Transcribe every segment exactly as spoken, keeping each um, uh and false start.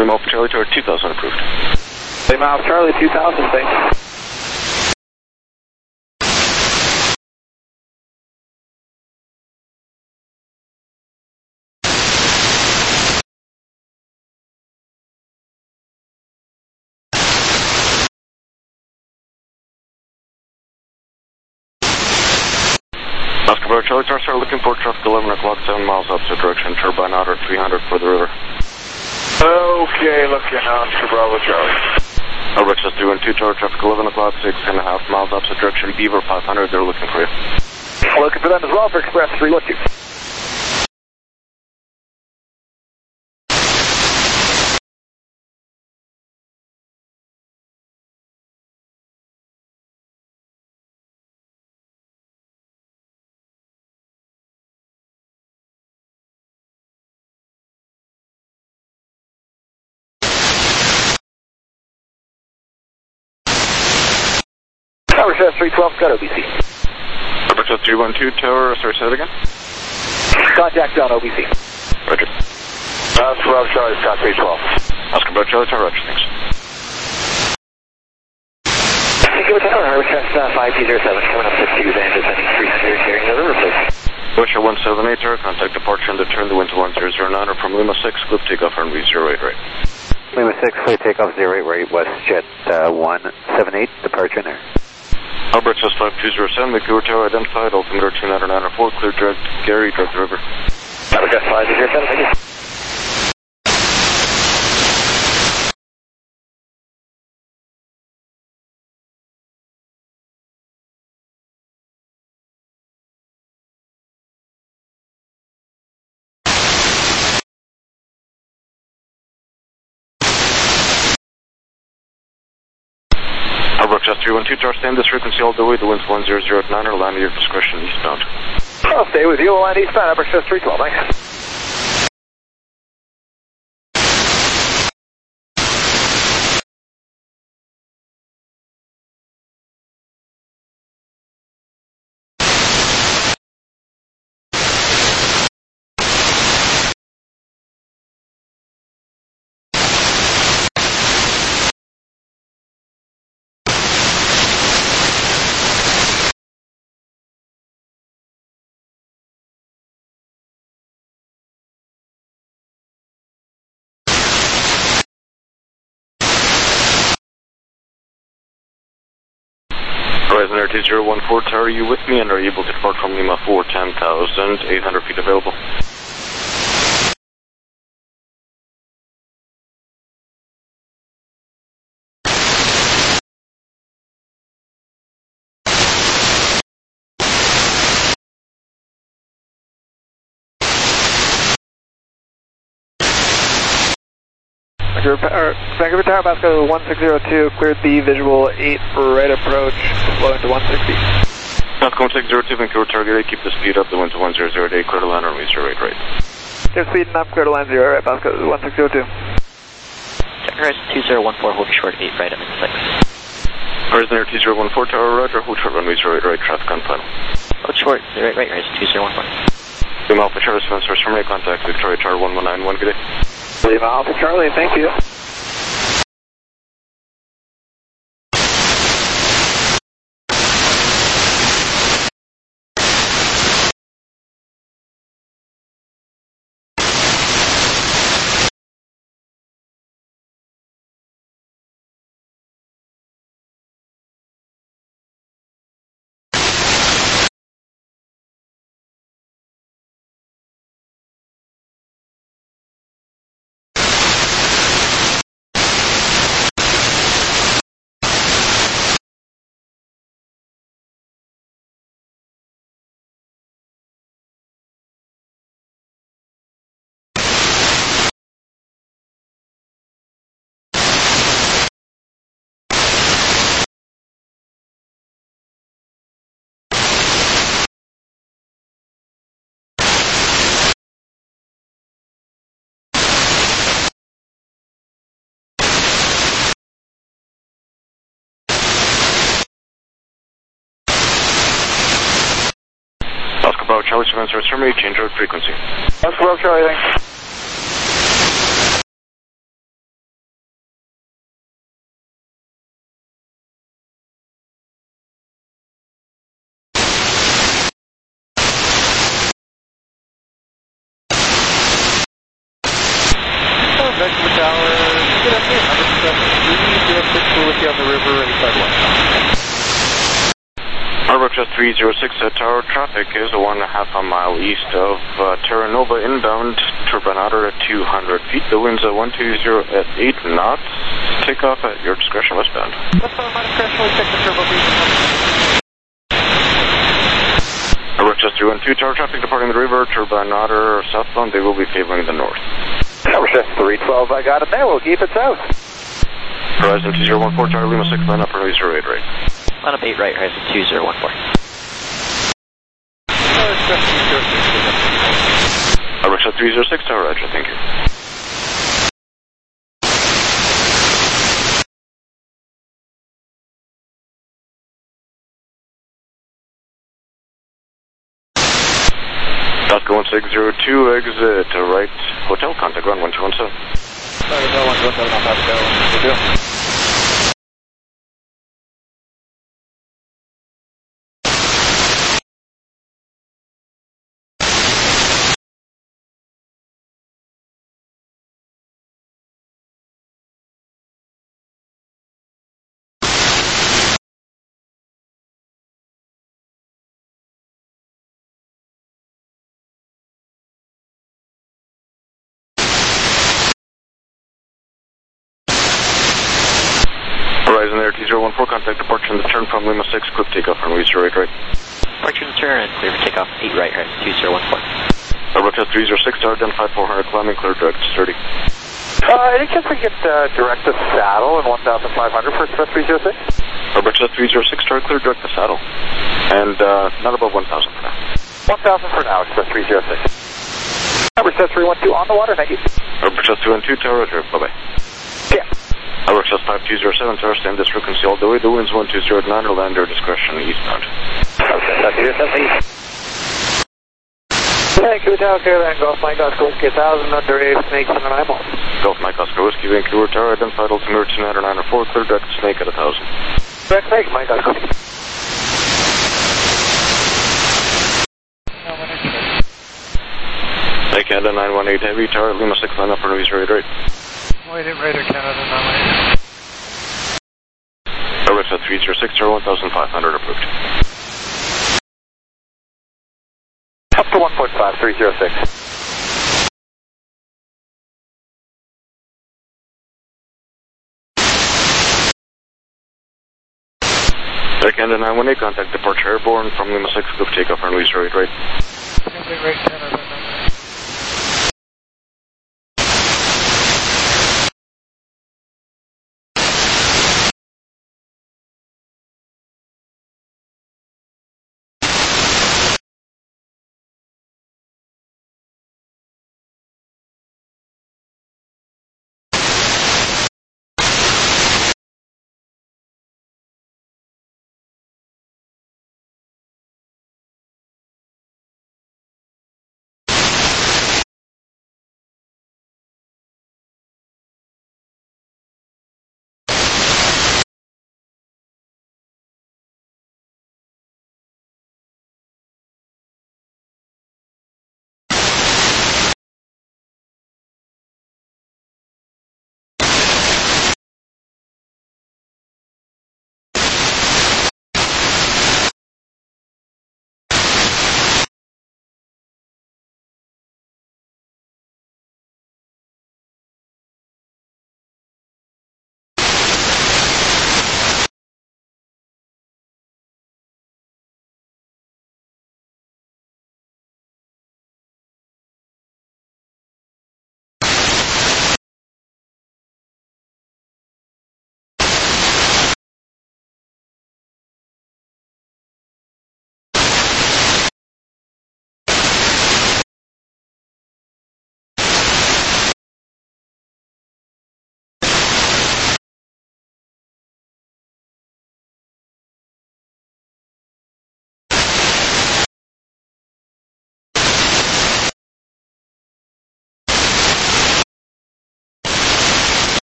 Lima Alpha Charlie Tower two thousand approved. Lima Alpha Charlie two thousand, thanks. Oscar Bravo Charlie Tower, start looking for traffic eleven o'clock, seven miles opposite direction, turbine outer three hundred for the river. Okay, looking Oscar Bravo Charlie. Albrecht says three one two Tower, traffic eleven o'clock, six and a half miles opposite direction, Beaver five hundred, they're looking for you. Looking for them as well for Express three one two. Tower says three twelve, got O B C. Albrecht says three one two Tower, sorry, say that again? Contact on O B C. Roger. Oscar Bravo Charlie, Scott three twelve. Oscar Bravo Charlie Tower, Roger, thanks. Go Tower, Harvard Test uh, five two zero seven, coming up to two, Van descending three hundred, carrying the river, please. Wisher one seven eight Tower, contact departure and turn the wind to one zero zero nine, or from Lima six, clip takeoff runway zero eight right. Lima six, clear takeoff zero eight right, Westjet uh, one seven eight, departure in there. Albert says five two zero seven, Vancouver Tower identified, altimeter two nine nine four, clear direct, Gary, direct river. Albert Test five two zero seven, thank you. Albert says three one two Tower, stand this frequency all the way, the wind's one zero zero nine, or land at your discretion eastbound. I'll stay with you, we'll land eastbound, Albert says three twelve, thanks. Horizon Air two zero one four Tower, are you with me, and are you able to depart from Lima for ten thousand eight hundred feet available? Vancouver Tower, Basco one six zero two, cleared the visual eight right approach, slow into one sixty. Basco one six zero two, Vancouver Tower, Gary, keep the speed up, the wind to one zero zero eight, clear to land, runway zero eight right. Clear speed and up, clear to land zero right, Basco one six zero two. Horizon two zero one four, holding short eight right up in six. Horizon Air two zero one four Tower, Roger, hold short, runway zero eight right, traffic on final. Hold short, zero eight right, Horizon two zero one four. Lima Alpha Charlie, Spencer, terminate contact, Victoria Tower one one nine one, good day. Lima Alpha Charlie, thank you. Oscar Bravo Charlie, Spencer, terminate, change road frequency. Oscar Bravo Charlie, thanks. Customer Tower, good afternoon, one hundred three zero six, we're with you on the river, inside one. Roger three zero six, uh, tower traffic is a one and a half a mile east of uh, Terra Nova inbound, turbinator at two hundred feet. The wind's at one two zero at eight knots. Takeoff at your discretion westbound. Westbound, my discretion, we'll check the turbo beam. Roger three one two, tower traffic departing the river, turbinator southbound, they will be favoring the north. Roger three twelve, I got it there, we'll keep it south. Horizon two zero one four, tower Lima six, line up, runway zero eight right. Line up eight right, Horizon two zero one four. Roger three zero six, tower Roger, thank you. Oscar one six zero two, exit to right, hotel, contact ground one two one seven. Sorry, no one two one seven, I'm about to go. We're doing. Horizon Air T zero one four, contact departure and turn from Lima six, quick takeoff runway zero eight right. Departure and turn and clear for takeoff eight right, Horizon two zero one four. Roger three zero six, tower identified four hundred, climbing clear direct thirty. Uh, any chance we get uh, direct to saddle and one thousand five hundred for Express three zero six? Roger three zero six, tower clear direct to saddle. And uh, not above one thousand for now. one thousand for now, Express three zero six. Express three one two on the water, thank you. Roger two one two, tower Roger, bye bye. Yeah. Roger five two zero seven, tower stand this frequency all the way. The wind's one two zero nine, or land your discretion eastbound. Okay, that's it, that's it. Thank you, Tower Caravan, Golf Mike Oscar Whiskey one thousand, under eight, Snake seven nine one. Golf Mike Oscar Whiskey, Vancouver Tower, identified altimeter two nine nine four, clear direct to Snake at one thousand. Direct Snake, Mike Oscar. Hey, Canada nine one eight Heavy, tower Lima six, line up for Louis right right. Wait, Raider Canada nine one eight. Roger three zero six, tower one thousand five hundred approved. Up to one point five, three zero six. Air Canada nine one eight, contact departure airborne from Lima six, cliff takeoff on Louis right right. Raider Canada nine one eight.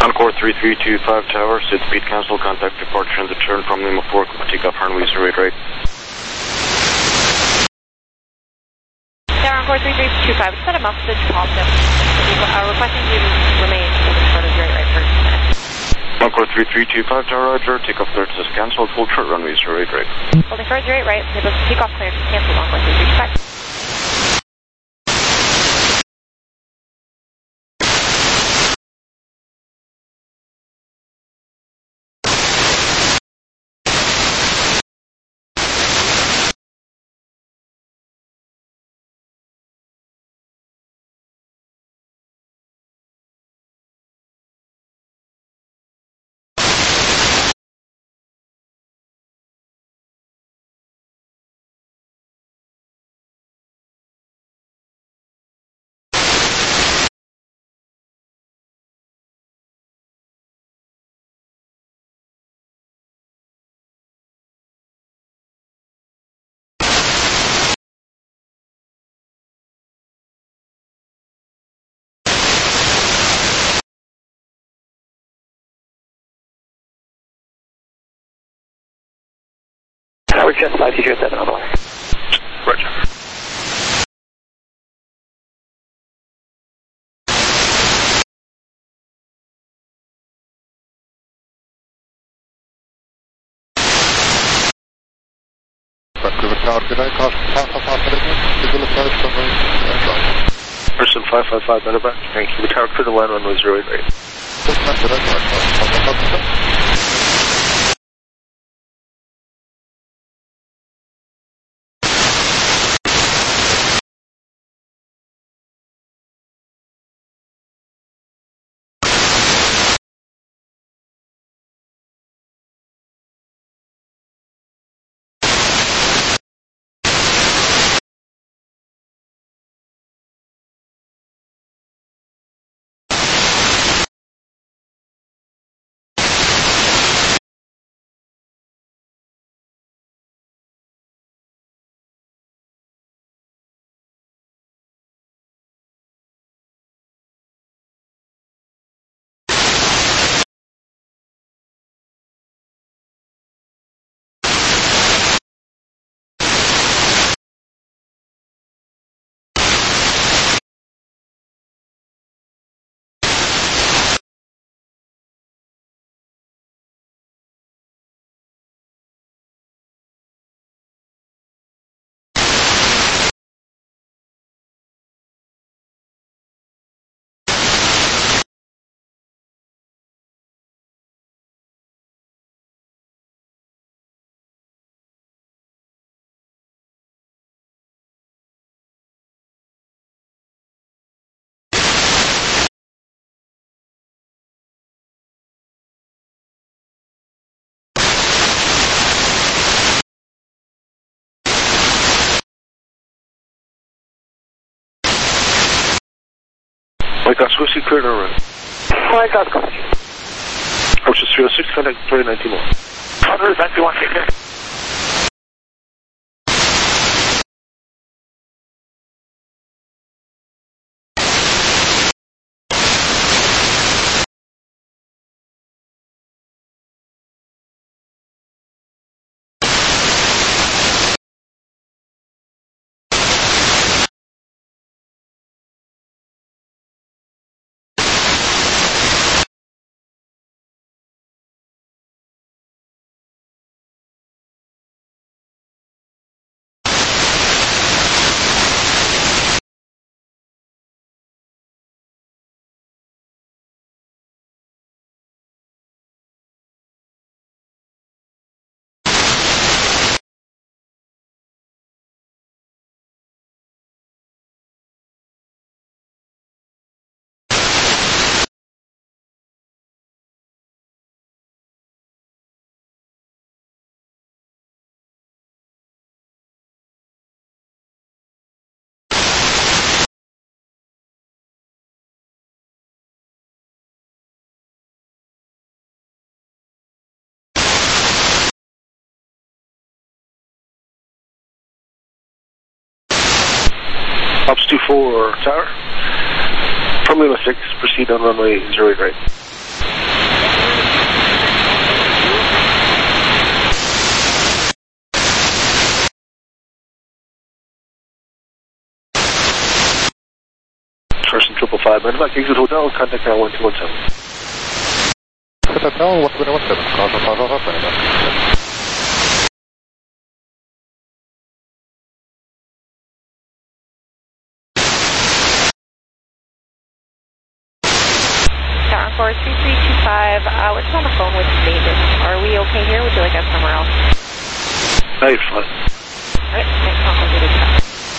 Encore three three two five Tower, sit speed cancel, contact departure and the turn from Lima four, takeoff runway zero eight right. Tower Encore three three two five, send a message positive. Uh, requesting you remain holding short of zero eight right for two minutes. Encore three three two five Tower, Roger, takeoff clearance is cancelled, hold short runway zero eight right. Holding short zero eight right, takeoff clearance is cancelled, Encore three three two five. Tower Jet five two zero seven on the line. Roger. Back to the tower, can I call Papa Papa Visual approach from the Person five five five, better back. Thank you. The tower clear the line runway zero eight right. Just master that one. White House Whiskey cleared or run? White House call. Ocean three oh six, contact three nineteen one. Others, ninety-one, take care. Ops two four Tower. From Lima six, proceed on runway zero eight right. Carson triple five, Medevac, exit hotel, contact now one two one seven. Hotel one two one seven, Carson Plaza, Medevac. Tower three three two five, uh, we're still on the phone with maintenance. Are we okay here? Would you like us somewhere else? No, you're fine. Alright, thanks, Uncle. Good job.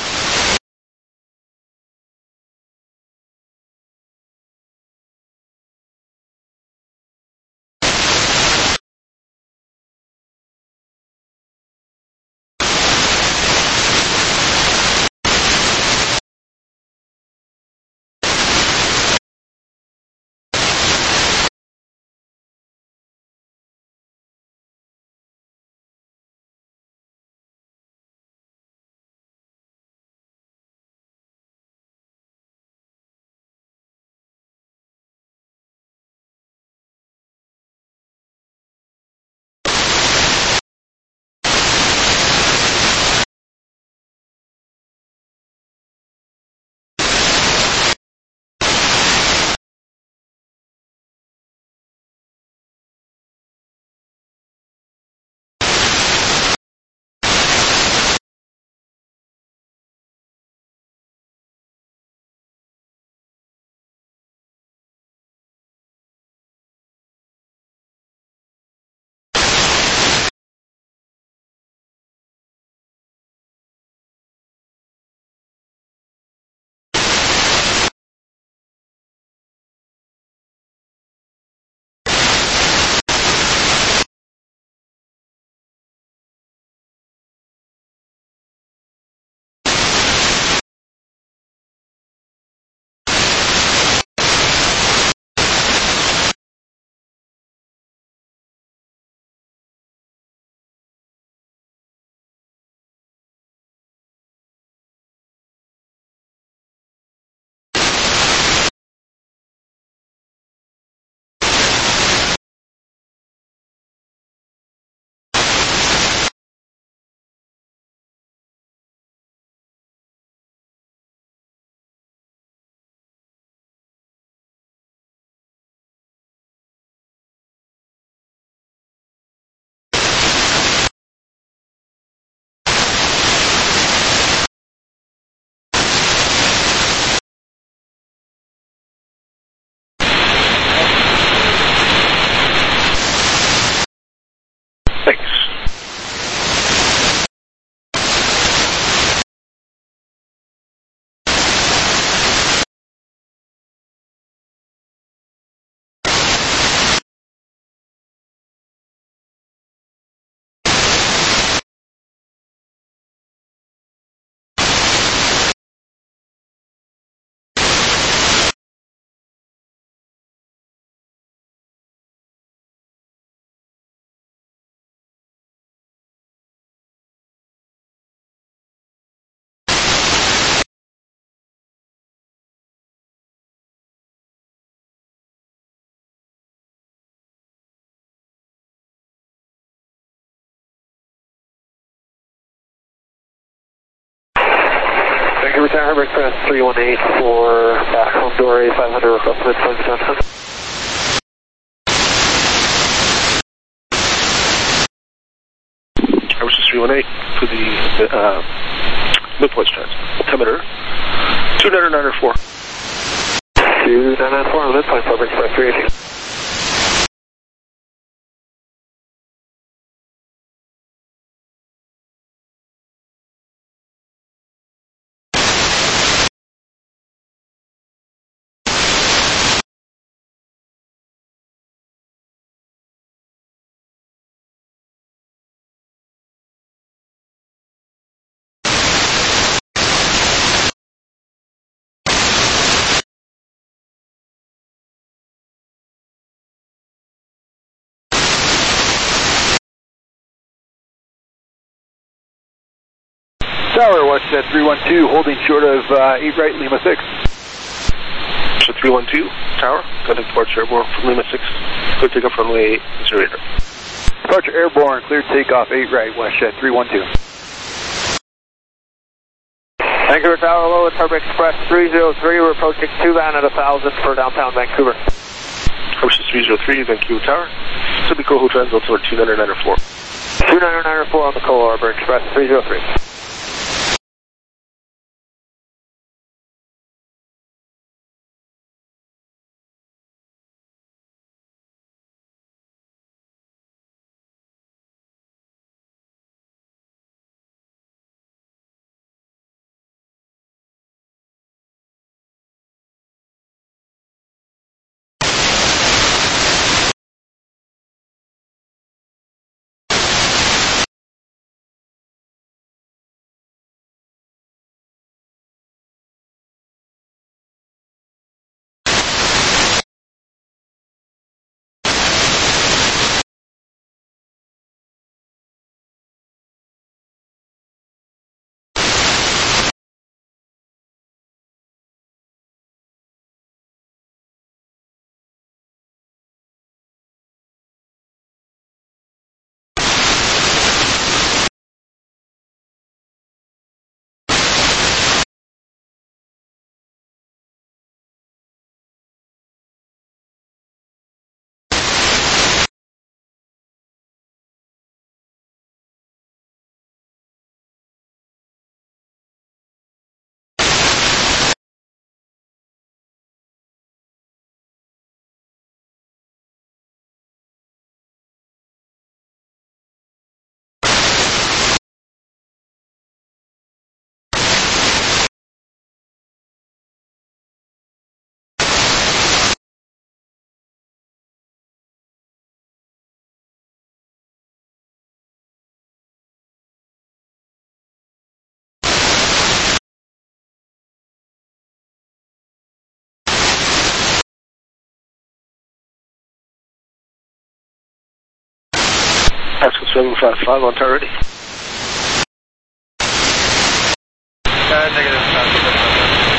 Tower, Express three one eight for back home door A five hundred, request midpoint downtown. Air three one eight for the uh, midpoint altimeter two nine nine four. two nine nine four on the midpoint, Public Express three eighty. Tower, watch that three one two, holding short of uh, eight right, Lima six. So three one two, Tower, contact departure airborne from Lima six, clear takeoff runway zero eight. Departure airborne, clear takeoff eight right, West Jet three one two. Vancouver Tower, hello, it's Harbor Express three zero three. We're approaching two van at one thousand for downtown Vancouver. Harbor three zero three, Vancouver Tower. Should be Coho Transit over two nine nine four. two nine nine four on the Coho Harbor Express three zero three. Pascal seven five five on tower ready. Uh, negative, uh,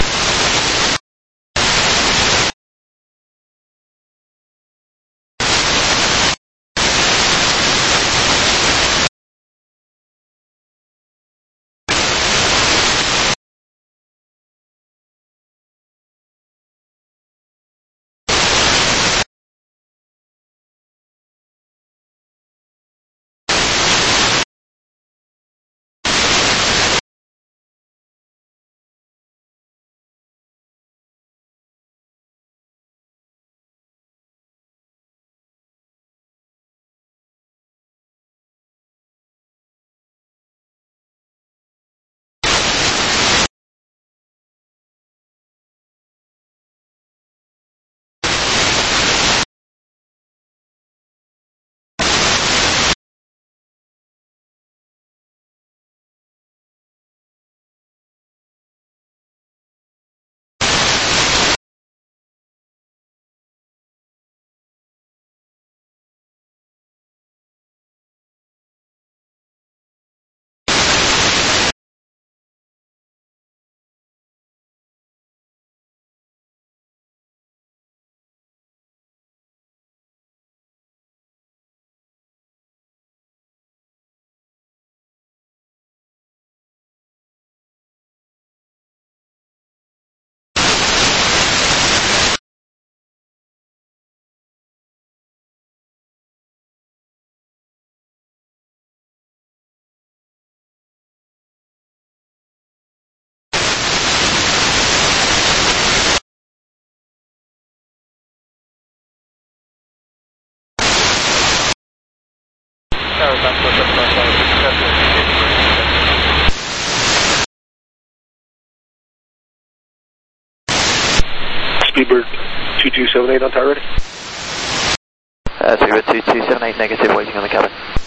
Tower back to the Speedbird two two seven eight on tower ready. Uh, Speedbird two two seven eight, negative, waiting on the cabin.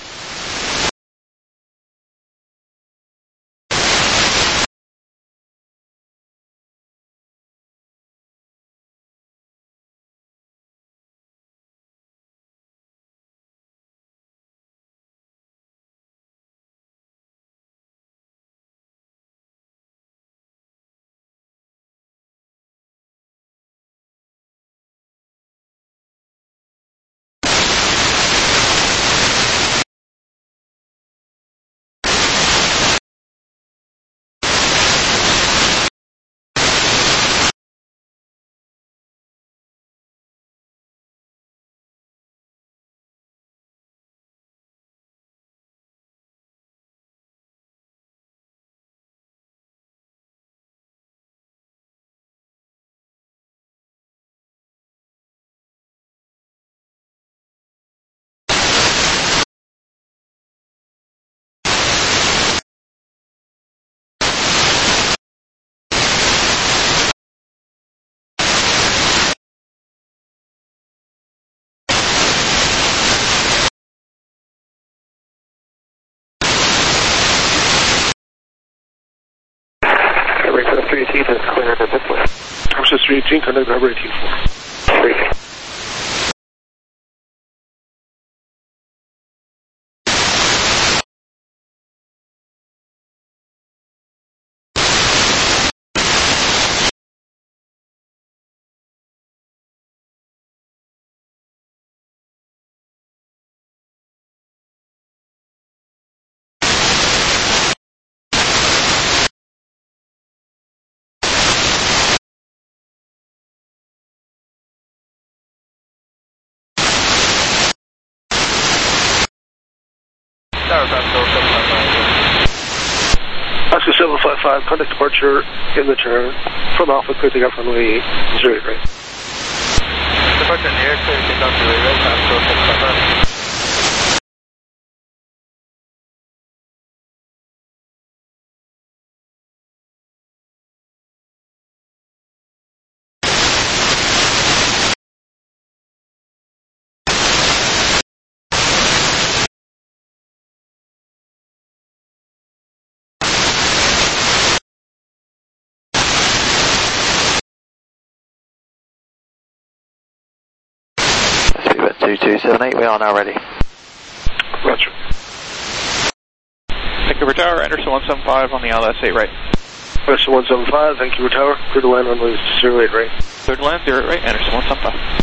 three eighteen is clear to Pittsburgh. Versus three eighteen, contact Harbor eighteen four. three eighteen. Oscar seven five five, contact departure in the turn from Alpha, clear takeoff runway zero eight right. Departure in the air, clear takeoff zero eight right, Oscar seven five five. two two seven eight, we are now ready. Roger. Vancouver Tower, Anderson one seven five on the L S eight right. Anderson one seven five, Vancouver Tower, clear to land runway zero eight right. Clear to land zero eight right, Anderson one seven five.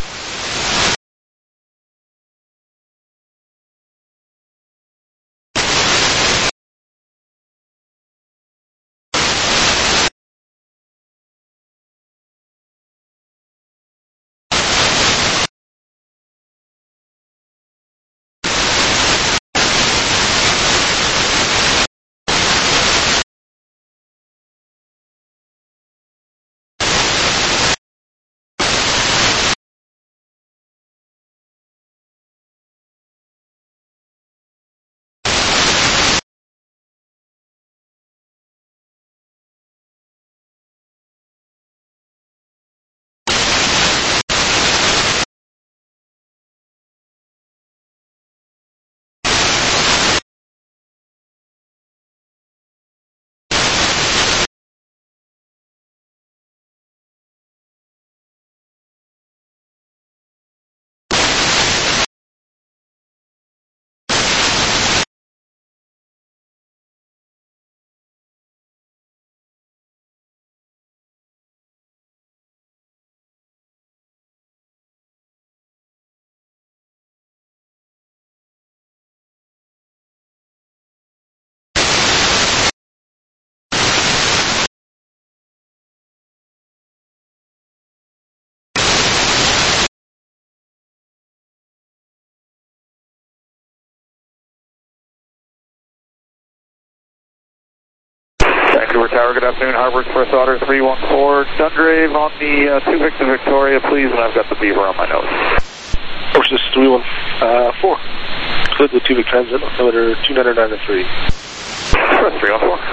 Vancouver Tower, good afternoon. Harbor Express Otter three one four, Dungrave on the uh, two Victor Victoria, please, and I've got the beaver on my nose. Versus three one four, clear the two Vic Transit, altimeter two nine nine three. three one four.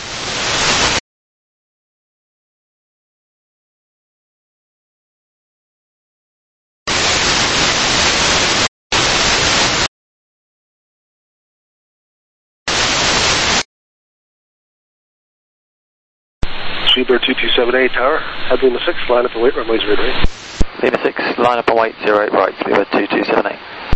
Speedbird two two seven eight Tower, head Lima six, line up and wait, runway zero eight right. Lima six, line up and wait, zero eight right, Speedbird two two seven eight.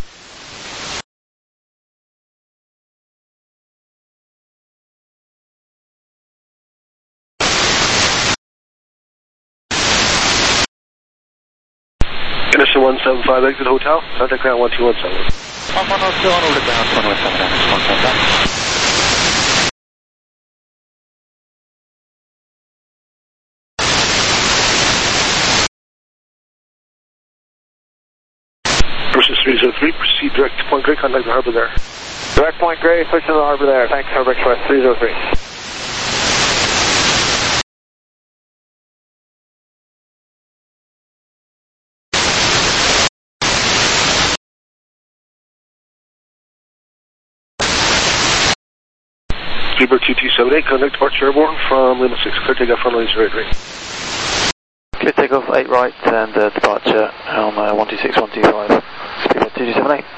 Anderson one seven five, exit hotel, contact ground one two one seven. one one zero two on order ground, one one seven, Anderson one seven five. Versus three zero three, proceed direct to Point Grey, contact the harbor there. Direct Point Grey, push to the harbor there. Thanks, Harbor Express three zero three. Speedbird two two seven eight, contact departure airborne from Lima six, clear takeoff runway zero eight right. Clear takeoff eight right and uh, departure on uh, one two six one two five. Speedbird two two seven eight.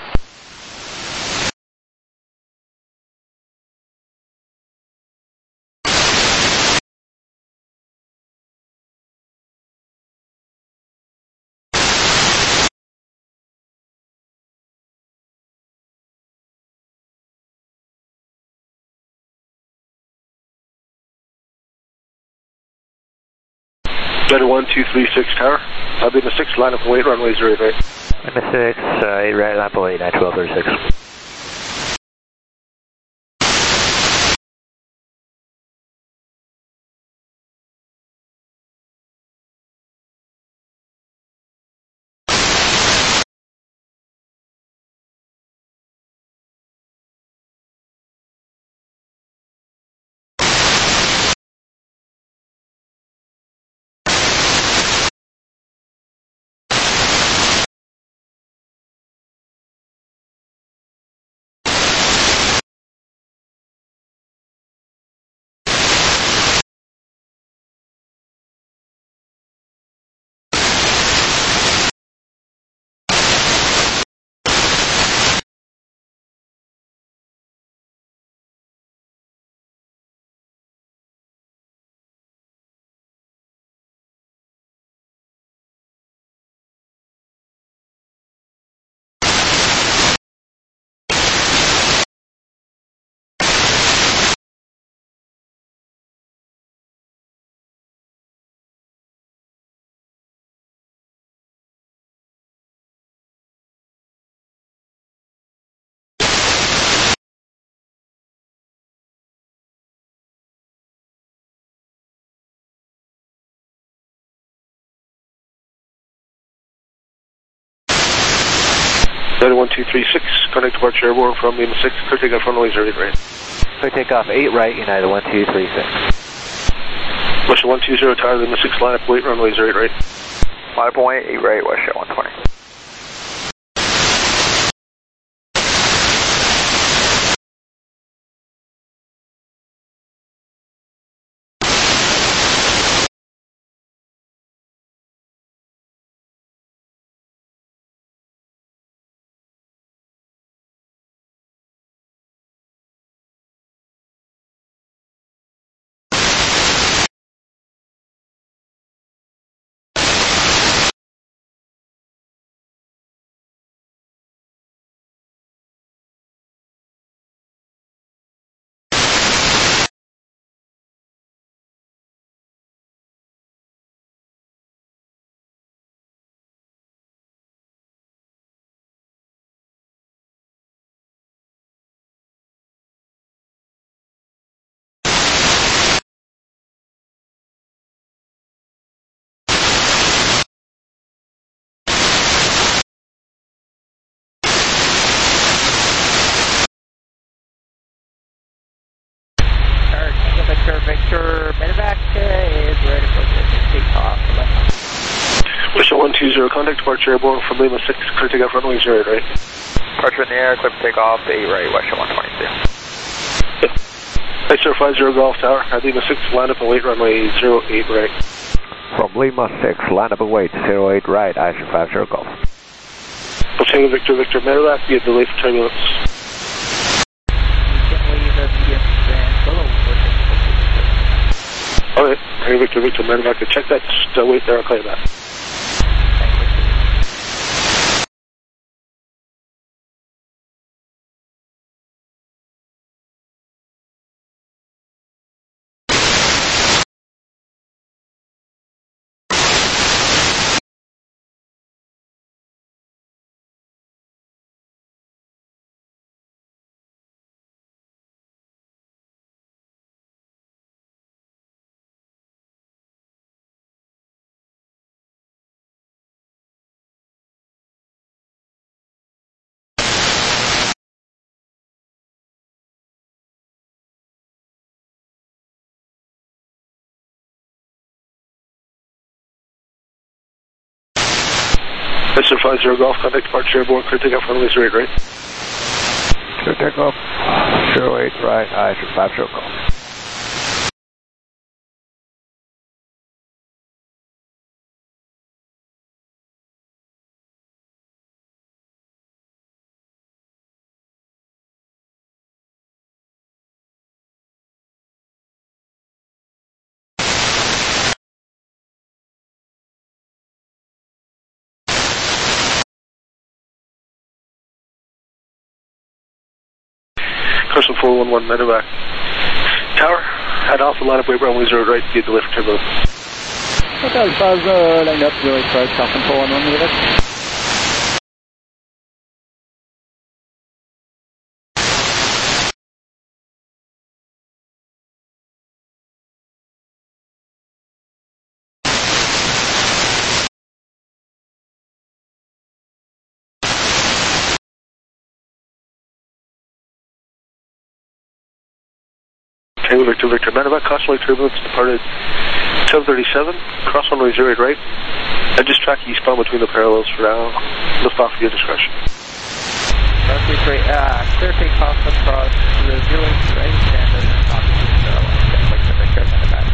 Delta one two three six Tower. I'll be in the six, line up and wait, runway zero eight right. Lima six, uh, eight right, line up and wait, nine twelve thirty-six. Delta one two three six, contact departure airborne from Lima six, clear takeoff runway zero eight right. Clear takeoff eight right, United one two three six. Russia one two zero Tower, Lima six, line up, wait, runway zero eight right. Line up and wait, eight right, Russia one twenty. Victor Medevac is ready for takeoff. Russia one two zero, contact departure airborne from Lima six, clear takeoff runway zero eight right. Departure in the air, clear for takeoff, eight right, Russia one twenty-two. Ice zero five zero Golf Tower, at Lima six, line up and wait, runway zero eight right. From Lima six, line up and wait, zero eight right, Ice zero five zero Golf. Tango Victor Victor Medevac, be a delay for turbulence. Alright, Tango Victor Victor Medevac, check that, just uh, wait there, I'll call you back. Ice zero five zero Golf, contact departure airborne, clear takeoff runway zero eight right. Clear takeoff, zero eight right, Ice zero five zero Golf. Person four one one Medevac. Tower, at Alpha, line up, wait, runway zero right, be a delay for turbulence. Hotel Plaza, line up, zero eight five, Falcon four one one, Medevac. Tango Victor Victor Medevac, crossway turbulence departed seven thirty-seven, cross runway zero eight right. I just track eastbound between the parallels for now. Lift off at your discretion. Crossway three, uh, clear takeoff across the zero eight right and then off to the parallel. Victor Victor Medevac.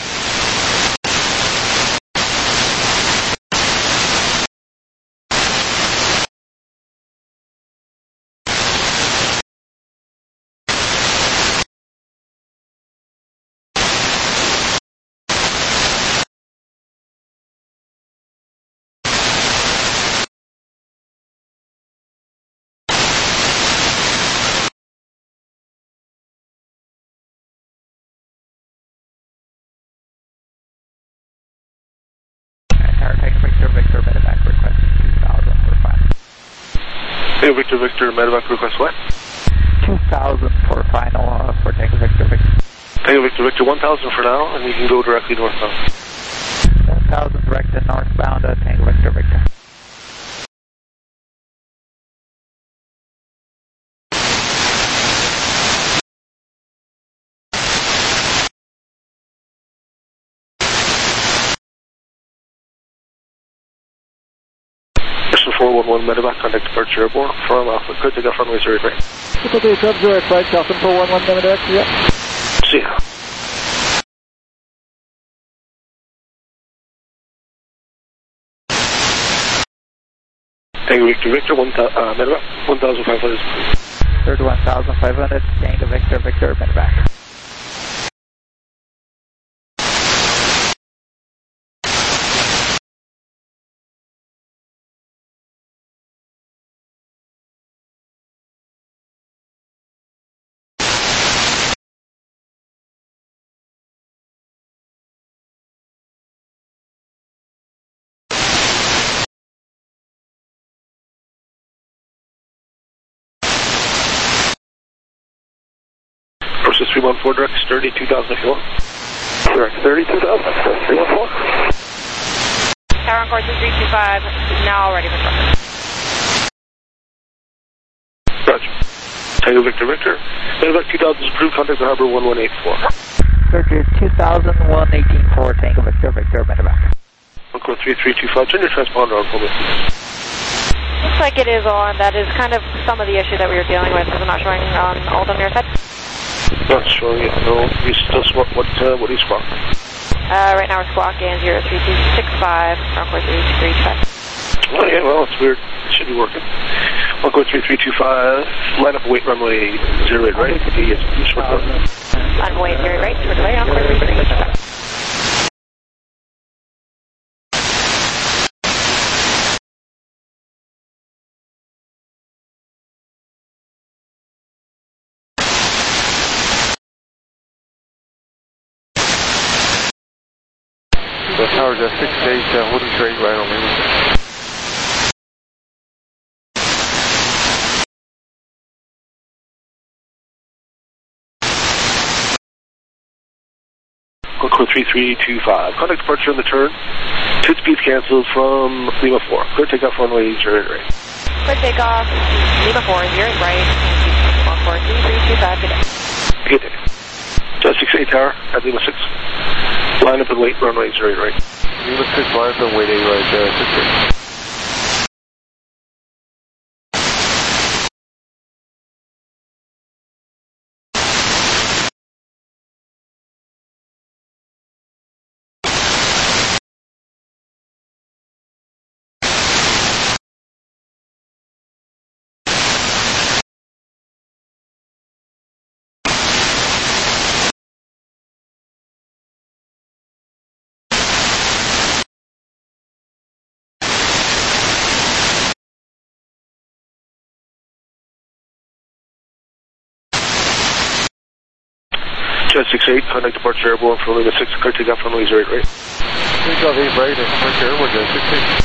Victor Victor Medevac request two thousand for final. Tango Victor Victor Medevac request what? two thousand for final uh, for Tango Victor Victor. Tango Victor Victor one thousand for now, and you can go directly northbound. one thousand direct and northbound uh, Tango Victor Victor. four one one Medevac, contact departure airborne from Alpha. Good to go runway zero eight right. Triple D, Trump zero eight five, Falcon four one one Medevac, yeah. See ya. Tango Victor Victor, one, uh, Medevac, one thousand five hundred. thirty-one thousand five hundred, Tango Victor Victor Medevac. Process three one four, direct thirty-two thousand if you want. Direct thirty-two thousand, three one four. Tower Encore two three two five, now ready for truck. Roger. Tango Victor Victor. Medevac two thousand is approved, contact the harbor one one eight four. Victor two thousand, one eighteen four, Tango Victor Victor Medevac. Encore three three two five, turn your transponder on for me. Looks like it is on. That is kind of some of the issue that we were dealing with, because I'm not showing on all of them your side. Not showing it, no. You still squawk, what, uh, what do you squawk? Uh, right now we're squawking zero three two six five, Encore three three two five. Oh yeah, well, it's weird. It should be working. Encore three three two five, line up weight runway zero eight right. Yes, short runway. On way zero right, short away, Encore three three two five. The tower's at six eight, uh, holding straight right on me. Encore three three two five, contact departure on the turn. Two speeds canceled from Lima four. Clear takeoff runway zero eight right. Clear takeoff, Lima four, zero eight right, Encore three three two five, good day. Good day. Uh, six eight tower at Lima six. Line up and wait, runway zero eight right. Lima six, line up and wait eight right, uh, six eight. Jet six eight, contact departure airborne for Lima six, clear takeoff runway zero eight right. Take off eight right and quick airward at six eight.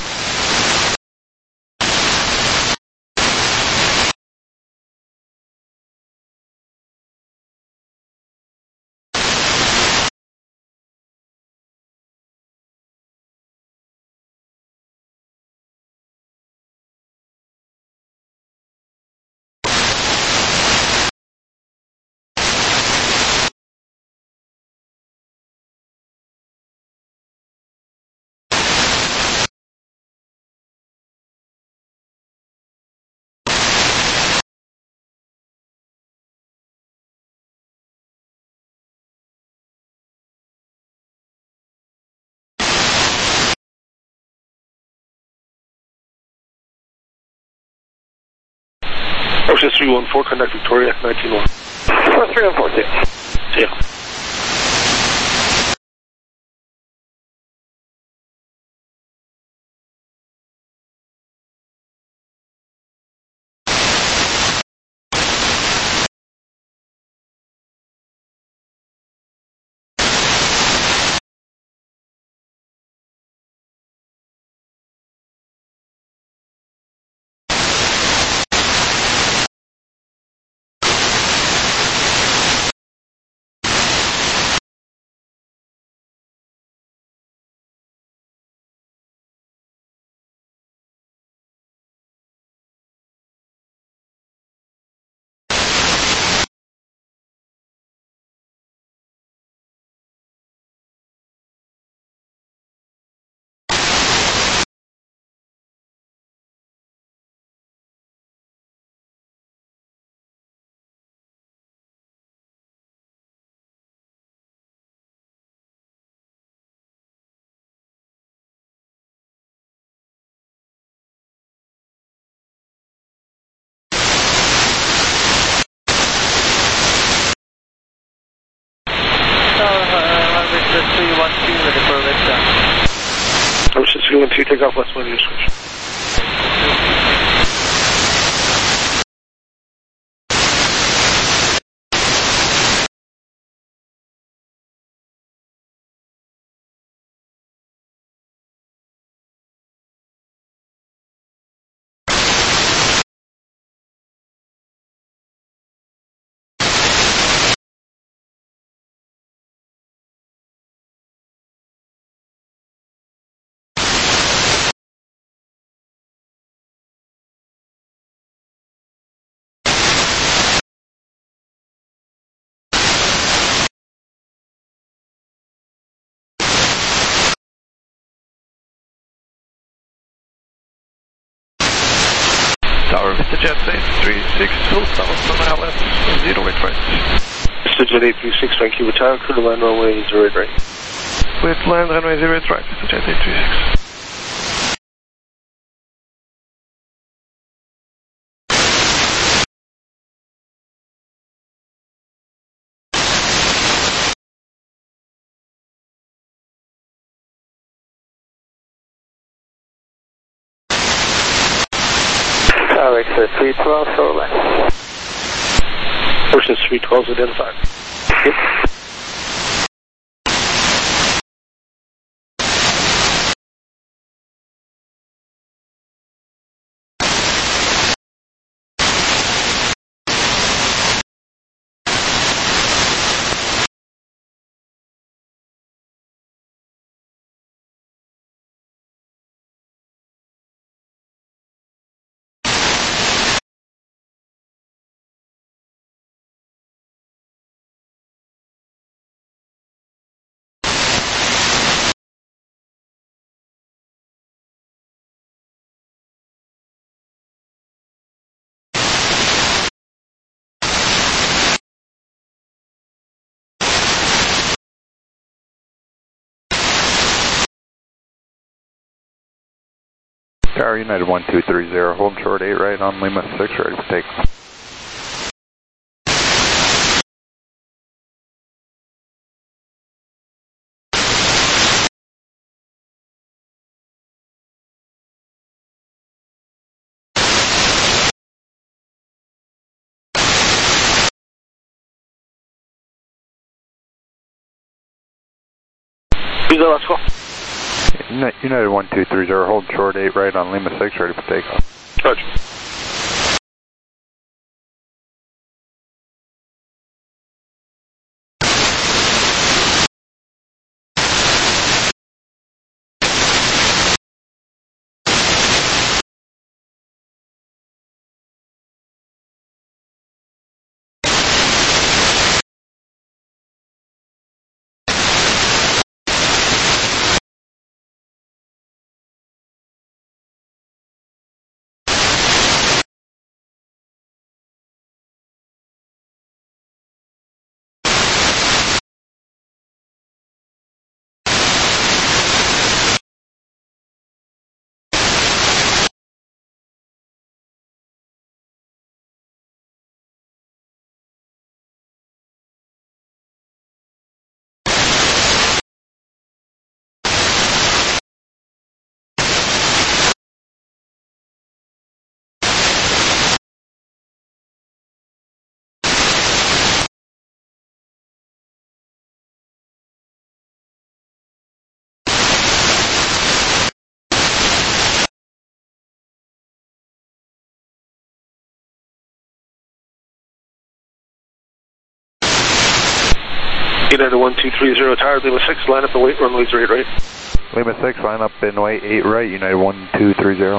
Ocean three one four, contact Victoria, nineteen one. four three one four two. See ya. Ocean three one two, take off west one, your switch. Tower, Mister Jet eight three six, full south on L S, zero eight right. Mister Jet eight three six, thank you. Retire, clear to land runway zero eight right. With land runway zero eight right, Mister Jet eight three six. Alex, three twelve, short line. Ocean three twelve, identified. Yep. Tower United one two three zero, hold short eight right on Lima six, ready for takeoff. Visa, let's go. United one two three zero, hold short eight right on Lima six, ready for takeoff. Roger. United one two three zero, tower, Lima six, line up and wait, runway zero eight right. Lima six, line up and wait, eight right, United one two three zero.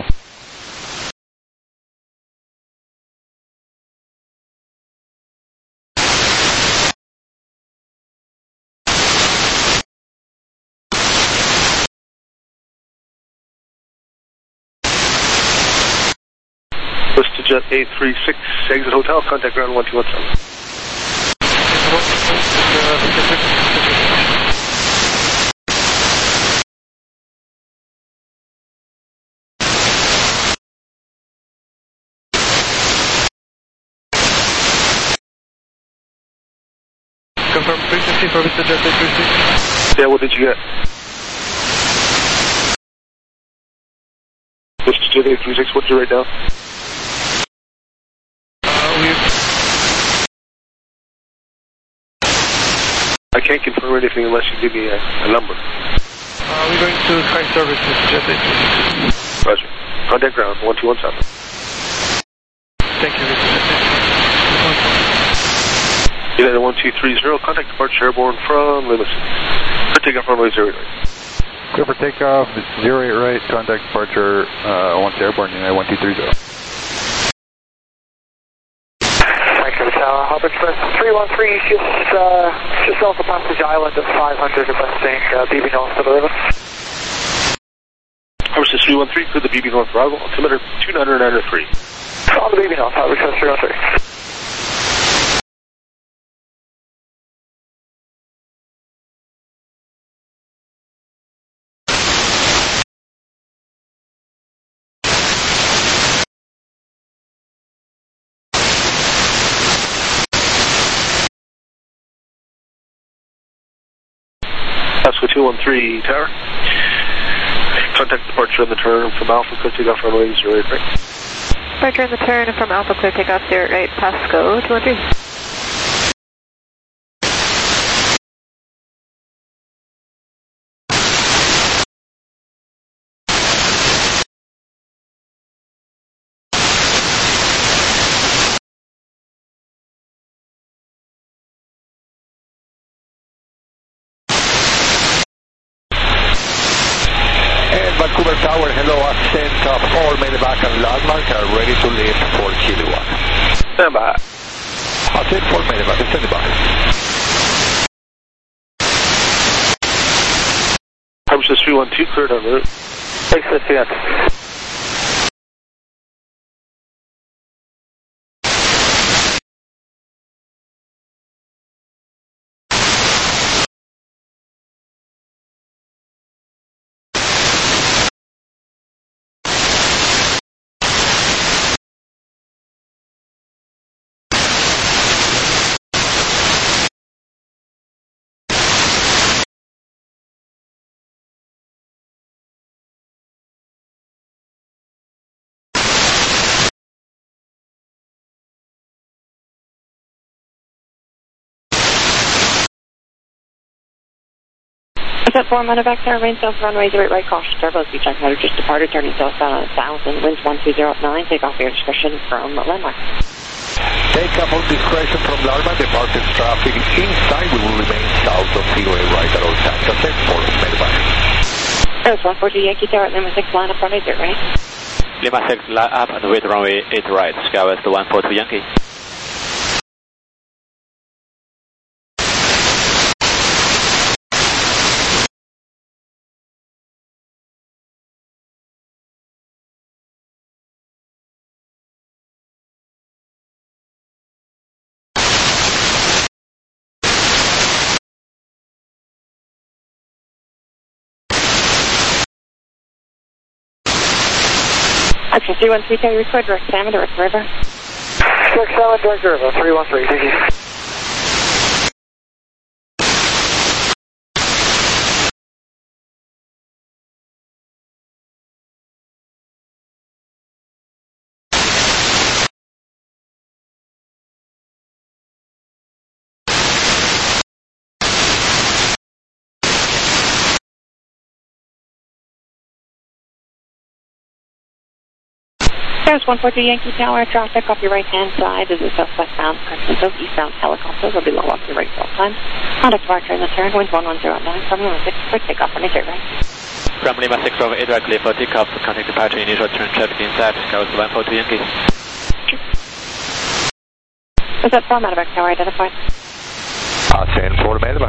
Jet eight three six, exit hotel, contact ground one two one seven. Confirm frequency for Mister Jet eight three six. Yeah, what did you get? Mister Jet eight three six, what did you write down? I can't confirm anything unless you give me a, a number. Uh, we're going to high service, Mister Jet eight three six. Roger. Contact ground, one two one seven. Thank you, Mister Jet eight three six. United one two three zero, contact departure airborne from Lima six. For takeoff runway zero eight right. Clear for takeoff, zero eight right, contact departure uh, once airborne, United one two three zero. Tower, Hub Express three one three, just, uh, just off the Passage Island at five hundred, requesting uh, B B North for the river. Harbor three one three, clear the B B North Bravo, altimeter two nine nine three. On the B B North, Harbor Express three one three. Oscar two one three, tower. Contact departure on the turn from Alpha, clear takeoff runway zero eight right. Departure on the turn from Alpha, clear takeoff zero eight, Pasco two one three. Vancouver Tower, hello, ascent of all medevac and landmark are ready to lift four kilowatt. Stand by. Ascent for medevac, stand by. Harbor three one two, cleared on route. Thanks for the Is that four Medevac Tower, main south runway zero right, caution turbos, be checked out, just departed, turning southbound on one thousand, winds one two zero at nine, take off your discretion from landmark. Take up on discretion from landmark, departing traffic inside, we will remain south of freeway right at all times, that's it for Medevac. There's one four two Yankee Tower at Lima six, line up runway zero right. Lima six, line up and wait runway eight right, Skywest one four two Yankee. Action three one three Tower, record direct salmon, direct river. Direct salmon, direct river, three one three, thank you. There's one four two Yankee Tower, traffic off your right-hand side is a southwestbound, President eastbound helicopters will be low off your right full time. Contact departure in the turn, winds one one zero at nine, from Lima six, quick takeoff on eight right. From Lima six over eight right, clear for takeoff, contact departure, initial turn traffic inside, Skywest one four two Yankee. Is that four Medevac Tower identified? Ascend for Medevac.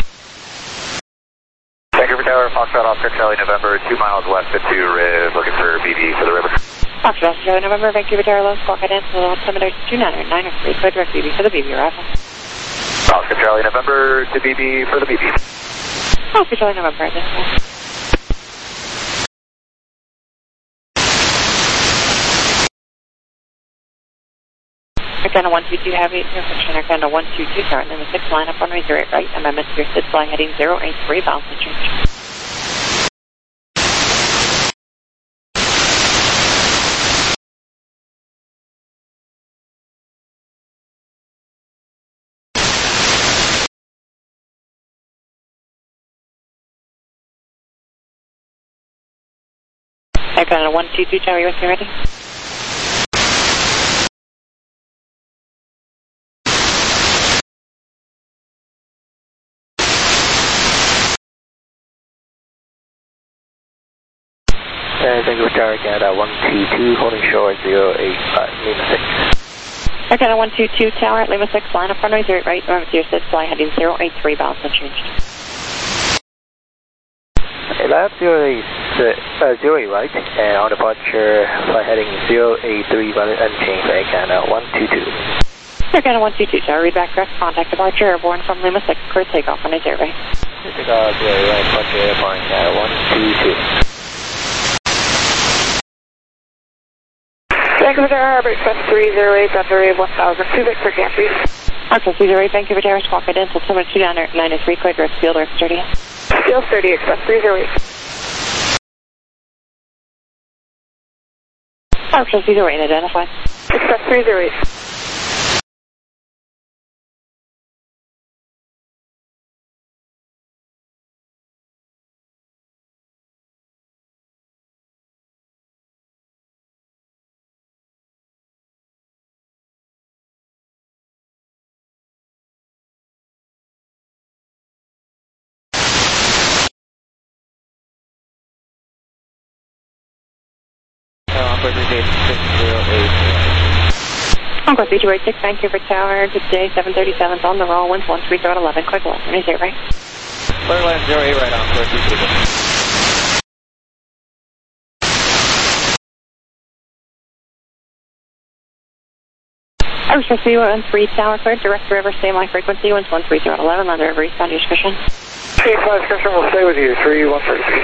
Vancouver Tower, Foxtrot Oscar Charlie November, two miles west of two Riv, looking for B B for the river. Foxtrot Oscar Charlie November, Vancouver Tower, low squawk identical, altimeter two nine nine three, clear direct B B for the B B arrival. Oscar Charlie November to B B for the B B. Oscar Charlie November identified. Arcana one two two Heavy, intersection Arcana one two two, starting in the six line up runway zero eight right, amendment to your S I D fly heading zero eight three, balance and change. Arcana one two two, Tower, you with me ready? Uh, Vancouver Tower, Canada one two two, holding shore at zero eight five, Lima six. Arcana one two two Tower at Lima six, line up runway zero right, remember to your S I D fly heading zero eight three, balance unchanged. Okay, line up zero eight, uh, zero eight right, and on departure, fly heading zero eight three, balance unchanged, Arcana one two two. Arcana one two two Tower, read back direct contact departure, airborne from Lima six, clear takeoff on a zero right. Takeoff zero right, departure airborne, uh, one two two. Vancouver Tower, Harbor Express three zero eight, Delta Wave one thousand two, Victor Campus. Arcana three zero eight, Vancouver Tower, squawk identical, altimeter two nine nine three, clear direct field, earth thirty. Field thirty, Express three zero eight. Arcana three zero eight, identified. Express three zero eight. Encore three two eight six, Vancouver Tower, today seven thirty-seven, on the roll, winds one three zero at eleven, quick left, is it right? Clear line zero eight right, Encore three two eight. I was supposed to be one three Tower, clear, direct river, same line frequency, winds one three zero at eleven, on the river eastbound, your discretion. T five discretion will stay with you, three one three three.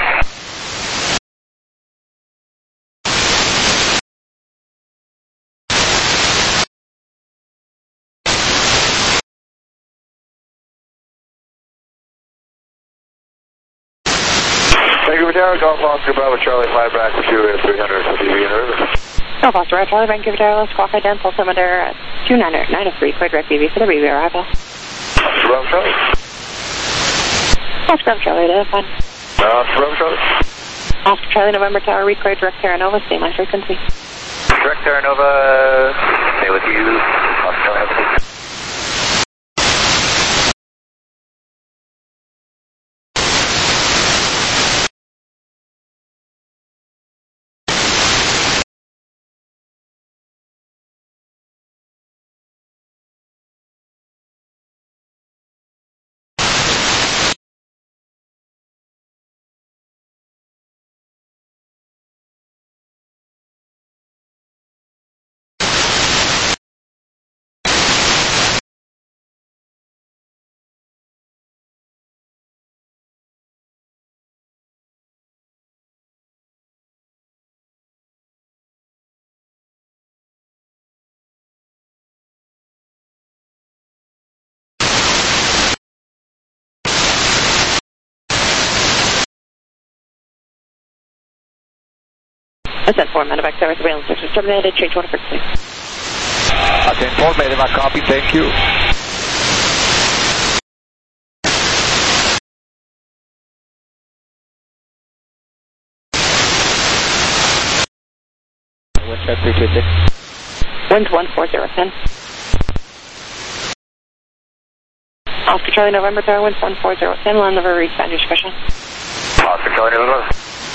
Vancouver Tower, Golf Oscar Bravo Charlie, fly back to three hundred for B B in the river. Golf Oscar Bravo Charlie, Vancouver Tower, squawk identical, altimeter two nine nine three, clear direct B B for the B B arrival. Bravo Charlie. Oscar Charlie, identified. Uh, Charlie. Oscar Charlie, November Tower, require direct Terra Nova, stay my frequency. Direct Terra Nova, stay with you. Oscar Charlie, have a seat. Ascent four, medevac service surveillance search is terminated, change one frequency. Ascent four, medevac copy, thank you. Windcheck three two six. Wind one four zero ten. Oscar Charlie, November Tower, wind one four zero ten, land over reach boundary discussion. Oscar Charlie, November.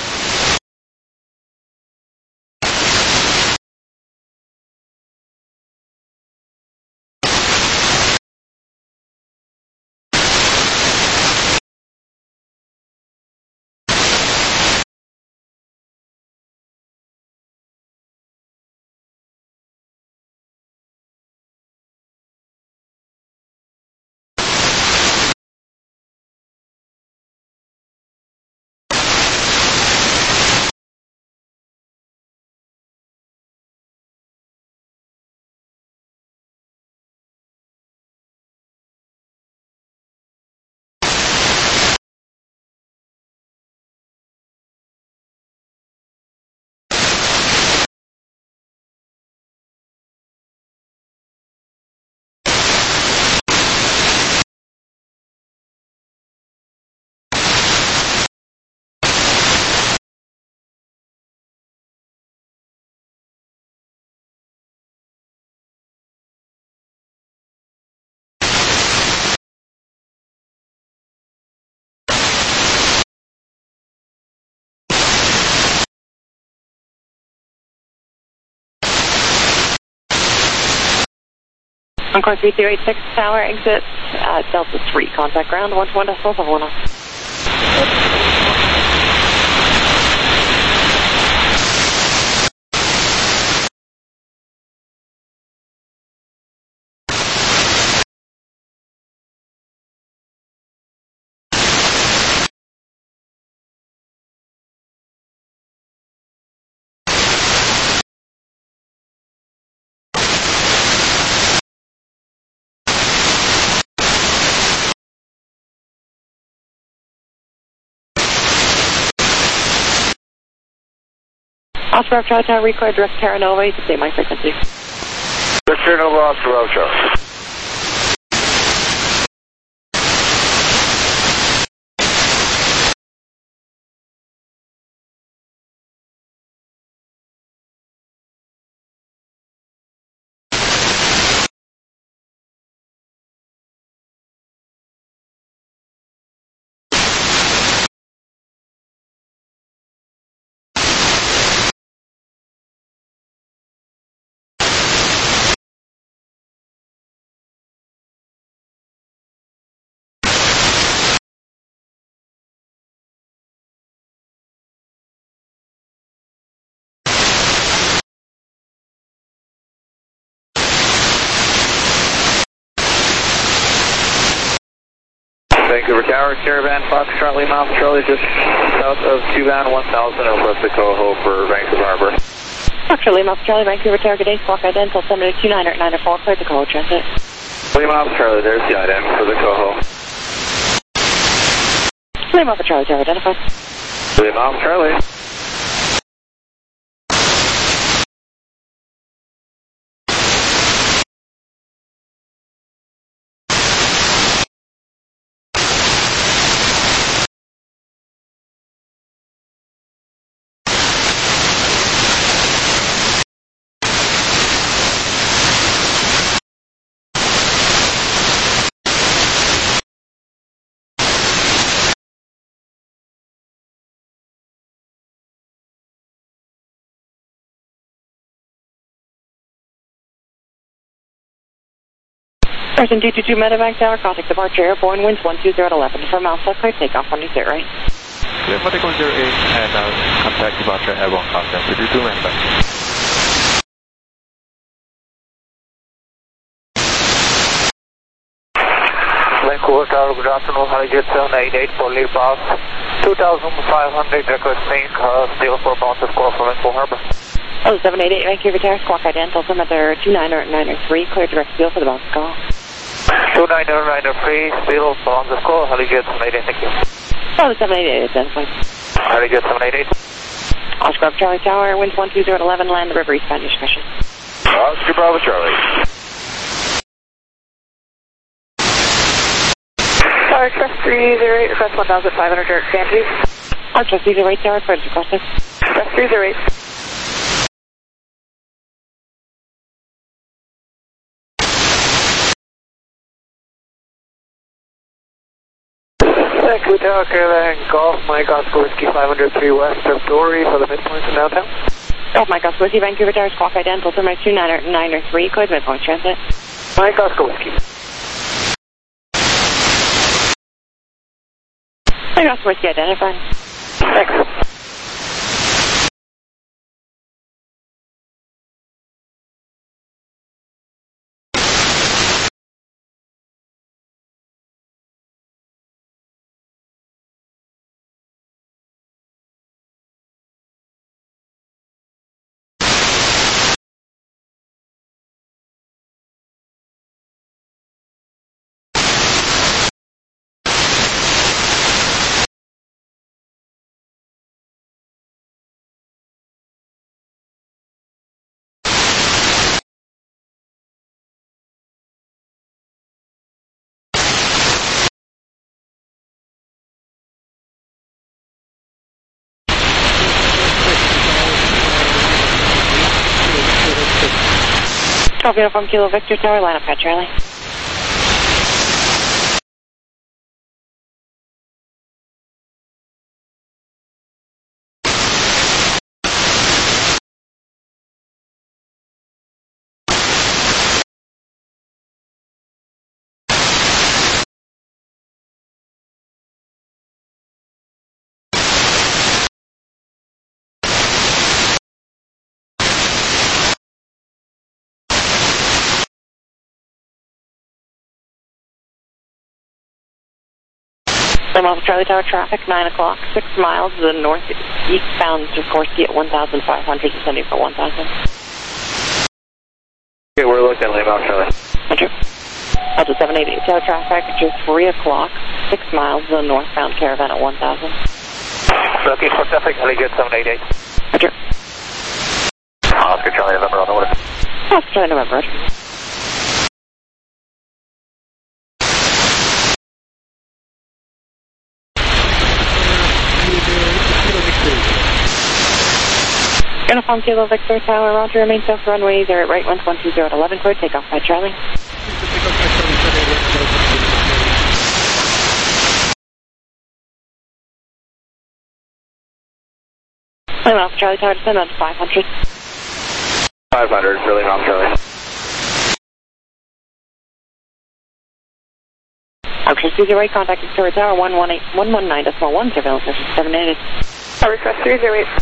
Encore three zero eight six, tower exit, uh, Delta three, contact ground, one to one decimal, level one off. Oscar Charlie Tower, record direct Terra Nova, you can stay my frequency. Direct Terra Nova, Oscar Charlie. Vancouver Tower, Caravan, Fox, Charlie, Mount Charlie, just south of two van one thousand, over the Coho for Vancouver Harbor. Fox, Charlie, Mount Charlie, Vancouver Tower, good day, squawk identical, seven two nine nine four, clear the Coho transit. William Alpha Charlie, there's the ident for the Coho. William Alpha Charlie, Tower identified. William Alpha Charlie. Person two two two Medevac Tower, contact departure airborne, winds one two zero at eleven. For Mount South, clear takeoff, one two zero right. Clear Medical zero eight and now contact departure airborne, contact two two two Medevac. Vancouver Tower, good afternoon, Halijet seven eight eight for leave path, two thousand five hundred, requesting uh, zero four bounce of call from Vancouver Harbor. Oh, seven eight eight Vancouver Tower, squawk identical, altimeter two nine nine three, clear direct field for the bounce call. two nine nine three, zero bounce of call, Halijet seven eight eight, thank you. Oh, seven eight eight, identified. Halijet seven eight eight. Oscar Bravo Charlie Tower, winds one two zero at eleven, land the river east bound discretion. Oscar Bravo Charlie. Tower, Trust three zero eight, request one thousand five hundred direct scan, please. Oh, Trust three zero eight Tower, credit requested. Trust three zero eight. Vancouver Tower, Caravan Golf, Mike Oscar Whiskey five hundred three west of Dory for the midpoint in downtown. Golf Mike Oscar Whiskey, Vancouver Tower, squawk identical, altimeter two nine nine three, clear midpoint transit. Mike Oscar Whiskey. Mike Oscar Whiskey identified. Thanks. Copy from Kilo Victor Tower, line up at Charlie. Off Charlie Tower traffic, nine o'clock, six miles to the northeastbound to Sikorsky at one thousand five hundred, descending for one thousand. Okay, we're looking at Lima Charlie. Roger. Delta seven eight eight Tower traffic to three o'clock, six miles to the northbound Caravan at one thousand. Looking for traffic, Halijet seven eight eight. Roger. Oscar Charlie November on order. Oscar Charlie November, Roger. Uniform Kilo Victor Tower, Roger, remain south runway zero right, winds one two zero at eleven, clear takeoff by Charlie. Lima Alpha Charlie Tower, descend on to five hundred. five hundred for Lima Alpha Charlie. Ocean two zero eight, contact Victoria Tower, one one eight, one one nine decimal one, surveillance mission seven eight eight. Tower, request three zero eight.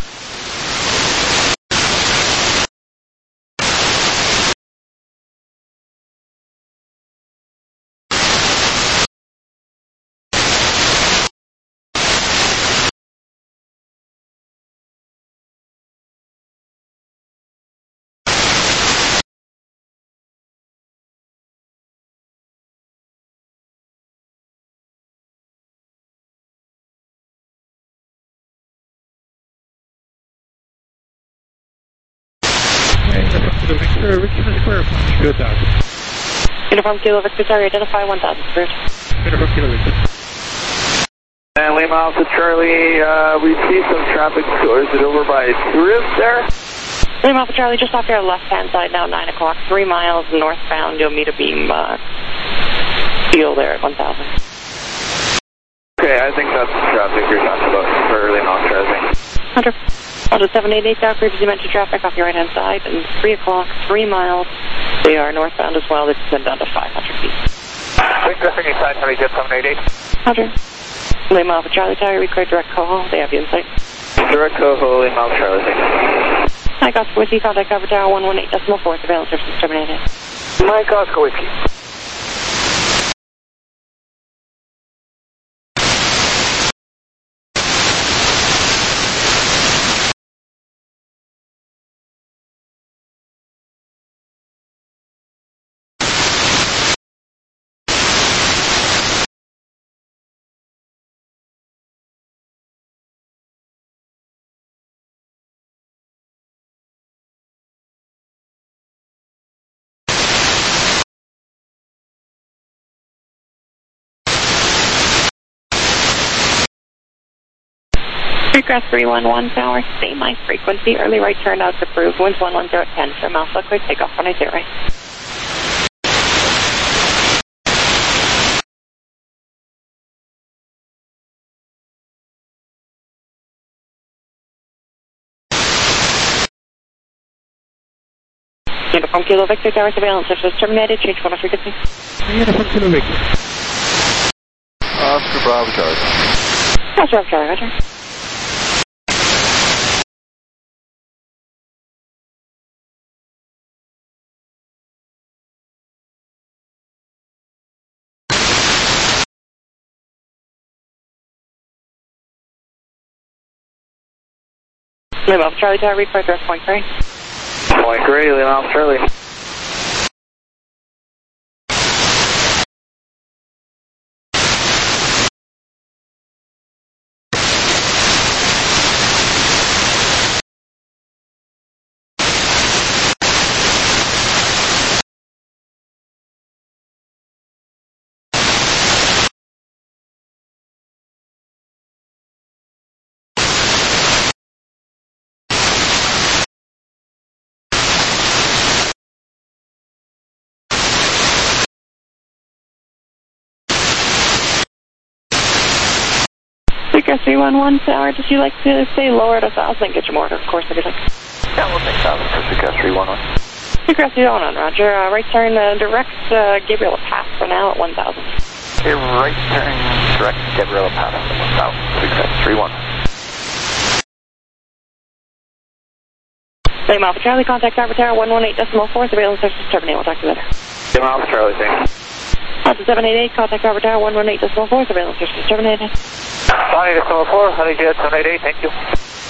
Victor, Richmond Square, good dog. Uniform Kilo Victor Tower, identify one thousand, first. Uniform Kilo Victor. And Lima Alpha Charlie, uh, we see some traffic, so is it over by Tourist there? Lima Alpha Charlie, just off your left-hand side now, nine o'clock, three miles northbound, you'll meet a beam uh, field there at one thousand. Okay, I think that's the traffic you're talking about for Lima Alpha Charlie. Hunter. Delta seven eight eight Tower, previously mentioned traffic off your right-hand side, and three o'clock, three miles. They are northbound as well, they descend down to five hundred feet. Victor, three side, Charlie Jet seven eight eight. Roger. Lima Alpha Charlie Tower, record direct call. They have you in sight. Direct call, Lima Alpha Charlie, thanks. Mike Oscar Whiskey, contact Alpha Tower one one eight decimal four, surveillance services terminated. Mike Oscar Whiskey. Aircraft three one one Tower, stay my frequency, early right turn out approved, winds one one zero at ten, from Alpha, clear takeoff one eight zero right. Uniform Kilo Victor Tower, surveillance services terminated, change one of frequency. Uniform Kilo Victor. Oscar Bravo Charlie. Oscar Bravo Charlie, roger. Lima Alpha Charlie Tower, record direct point three. Point three, Lima Alpha Charlie. Speaker three one one Tower, does you like to stay lower at one thousand? Get your mortar, of course, if you like. Yeah, we'll take one thousand for Speaker three one one. Speaker three one one, roger. Uh, right turn, uh, direct uh, Gabriel Pass for now at one thousand. Okay, right turn, direct Gabriel Pass at one thousand, Speaker three one one. Lima Alpha Charlie, contact Alpha Tower one one eight decimal four, surveillance services terminated. We'll talk to you later. Lima Alpha Charlie, thanks. Alpha seven eight eight, contact Alpha Tower one one eight decimal four, surveillance services terminated. one eight decimal four, Honey Jet seven eight eight, thank you.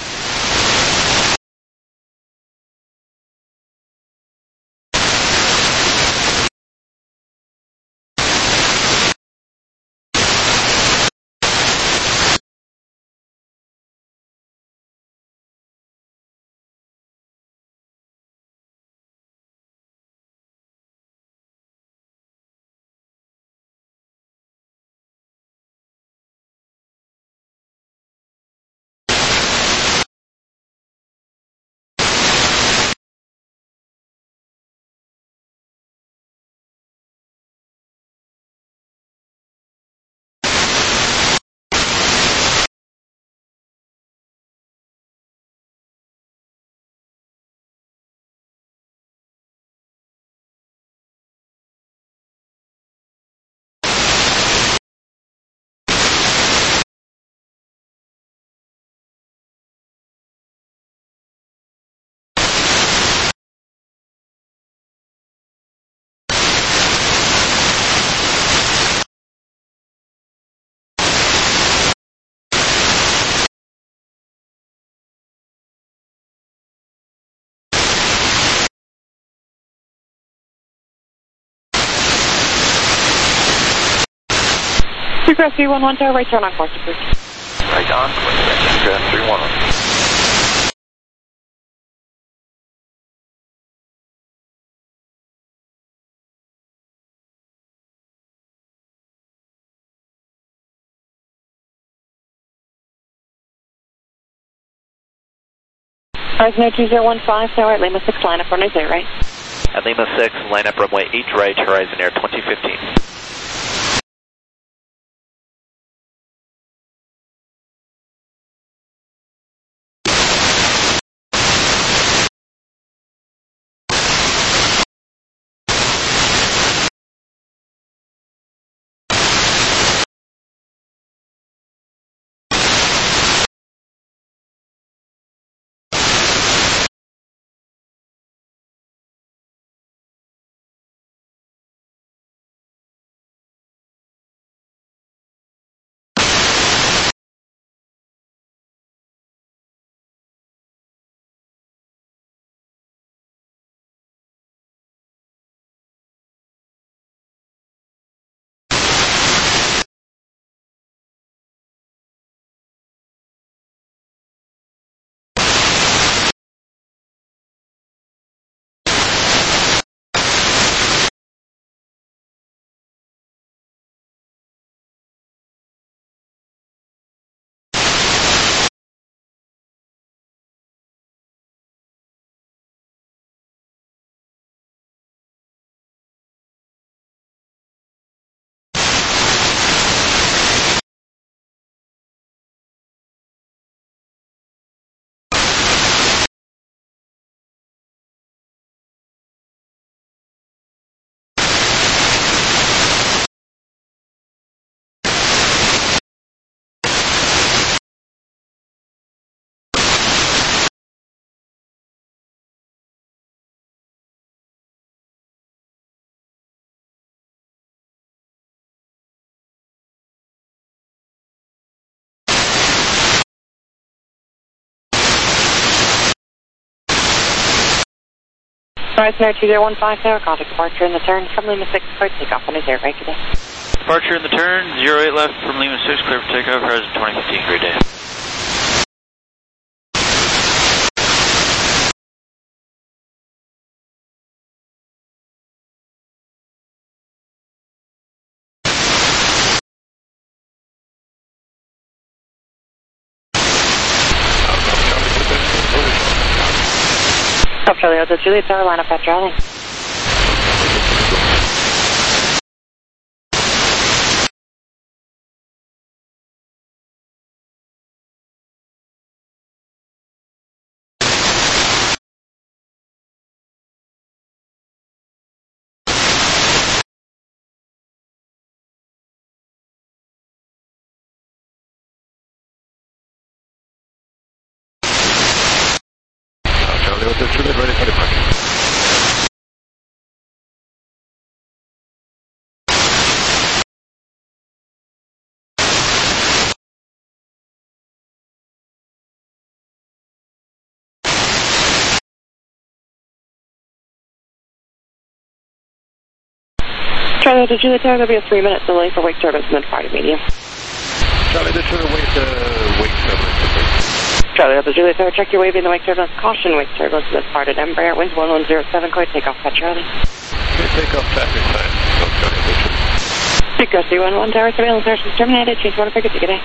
Speaker three one one Tower, right turn on course approved. Right on, Speaker three one one. Horizon two zero one five Tower at Lima six, line up runway eight right. At Lima six, line up runway eight right, Horizon Air twenty fifteen. Horizon Air two zero one five Tower, contact departure in the turn from Lima six, clear takeoff on a zero right today. Departure in the turn, zero eight left from Lima six, clear for takeoff, Horizon twenty fifteen, great day. Up Charlie Hotel Juliet Tower, line up at Charlie. Charlie Hotel Juliet, ready for departure. Charlie Hotel Juliet Tower, there'll be a three minute delay for wake turbines and then departed medium. Charlie Hotel Juliet, wait, uh, wait turbulence. Charlie Hotel Juliet Tower, check your wave in the wake turbulence. Caution wake turbulence and then departed Embraer, winds one one zero seven, clear takeoff at Charlie. Clear takeoff, traffic sign. South Charlie Hotel Juliet. Pico C one one Tower, surveillance services terminated, change one figure, ticket A.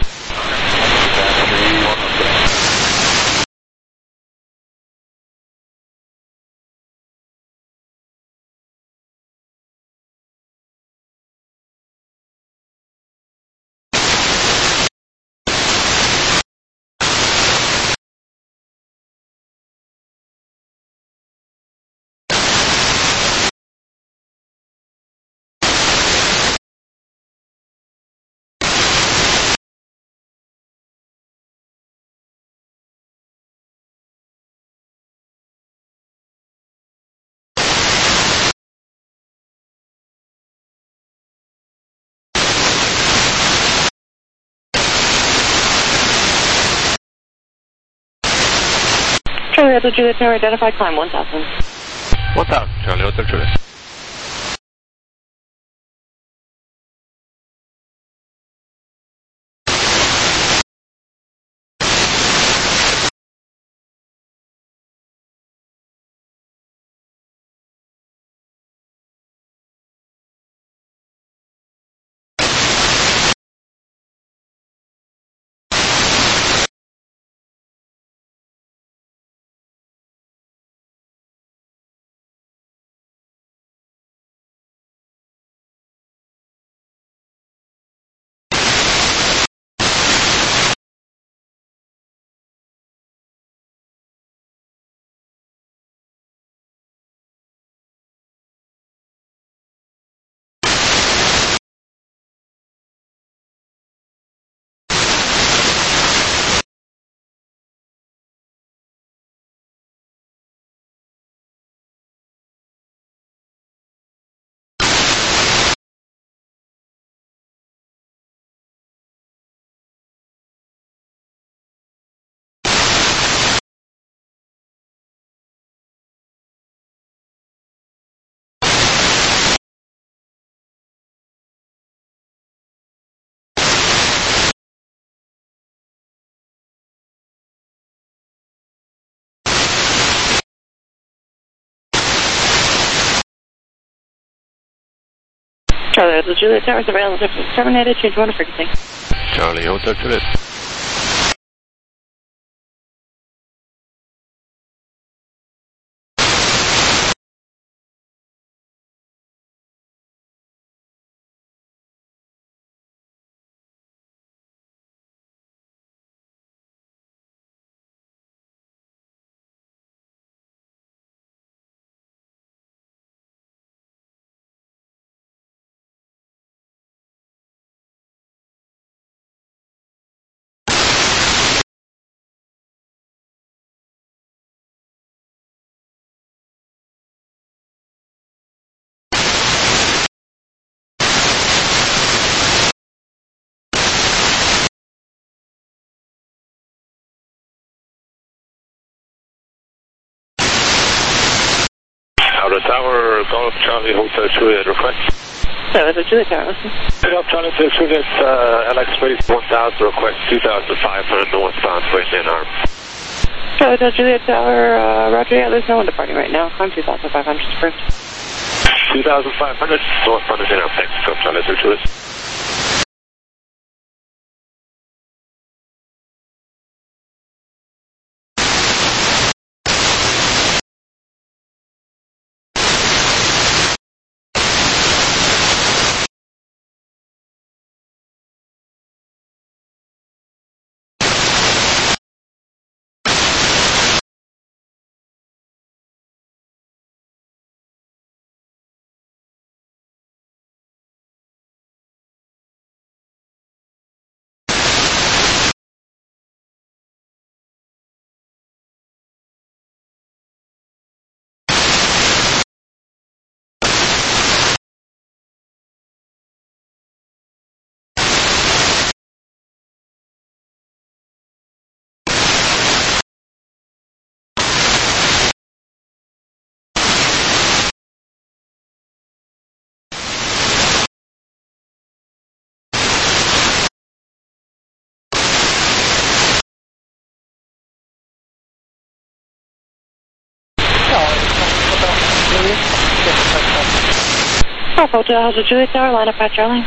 Charlie Hotel Juliet Tower, identified climb one thousand. one thousand, Charlie Hotel Juliet. Charlie Hotel Juliet Tower, surveillance services terminated, change one frequency. Charlie Hotel Juliet. Tower, Golf Charlie, Hotel Juliet, request. So, is it Juliet Tower, listen. Golf Charlie, Hotel Juliet, uh, Alex Space one thousand, request two thousand five hundred northbound, West End Arm. So, Hotel Juliet Tower, uh, Roger, yeah, there's no one departing right now. I'm two thousand five hundred approved. two thousand five hundred, northbound is in our thanks, Golf Charlie, Hotel Juliet. Oh, Hotel Juliet Tower, line up at Charlie.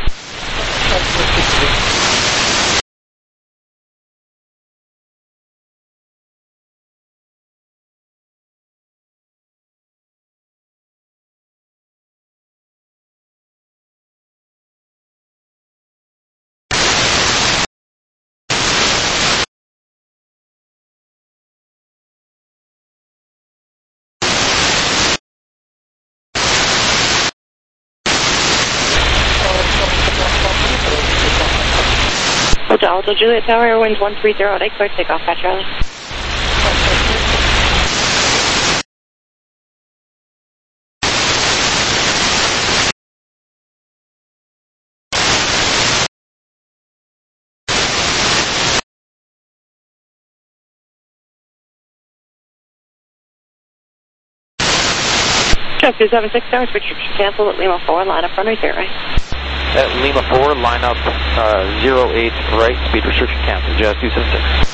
Hotel, Hotel Juliet Tower, winds one three zero, eight, clear takeoff at Charlie. Check two seven six Tower, switch cancel at Lima four, line up runway zero right. At Lima four, line up uh, zero eight right, speed restriction cancel, Jazz two seven six.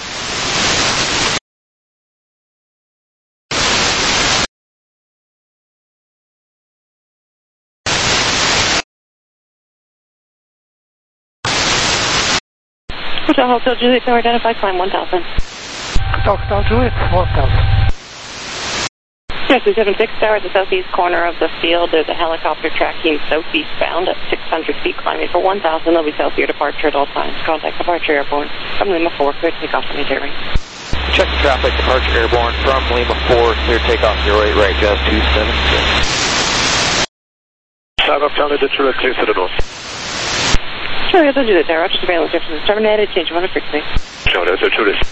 Hotel, Hotel Juliet Tower, identify climb one thousand. Hotel Juliet, one thousand. Jazz two seven six Tower, at the southeast corner of the field, there's a helicopter tracking southeastbound at six hundred feet, climbing for one thousand. They'll be south of your departure at all times. Contact departure airborne from Lima four, clear takeoff on zero eight. Check the traffic, departure airborne from Lima four, clear takeoff zero eight right, Jazz two seven six. South of Charlie, Detroit, clear to the north. Charlie, Hotel Juliet Tower, roger, surveillance system is terminated, change one of frequency. Charlie, Hotel Juliet.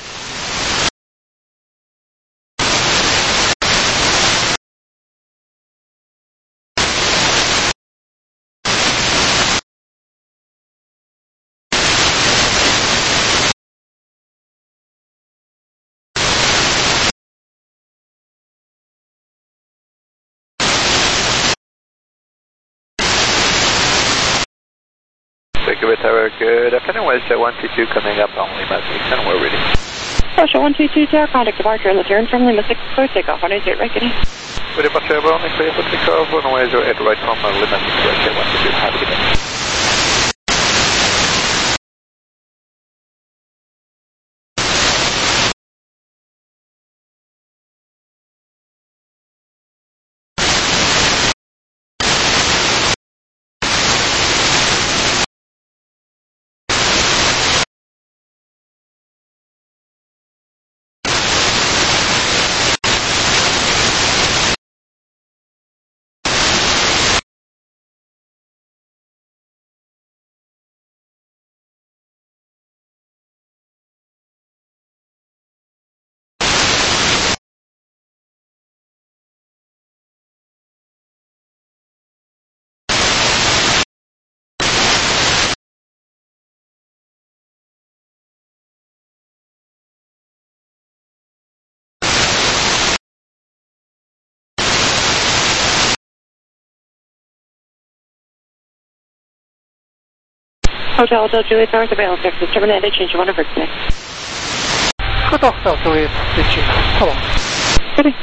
Vancouver Tower, good afternoon, West one two two coming up on Lima six, and we're ready. Russia one two two Tower, contact departure in the turn from Lima six, clear takeoff on eight right, getting. With departure airborne, clear for takeoff, runway zero eight right from Lima six, West one two two, have a good day. Hotel Hotel Juliet Tower, surveillance access terminated, change one over six. Good Hotel Juliet, reaching. Hello. Ready.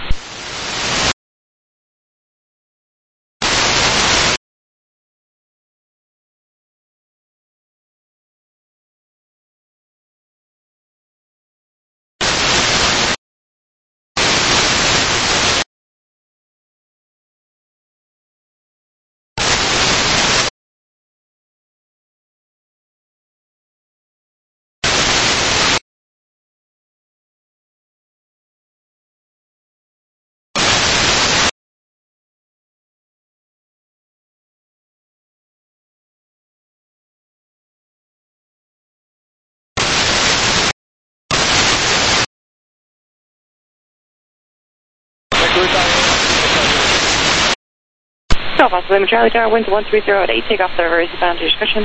Alpha Lima Charlie Tower, winds one three zero at eight, take off the reverse bound to discretion.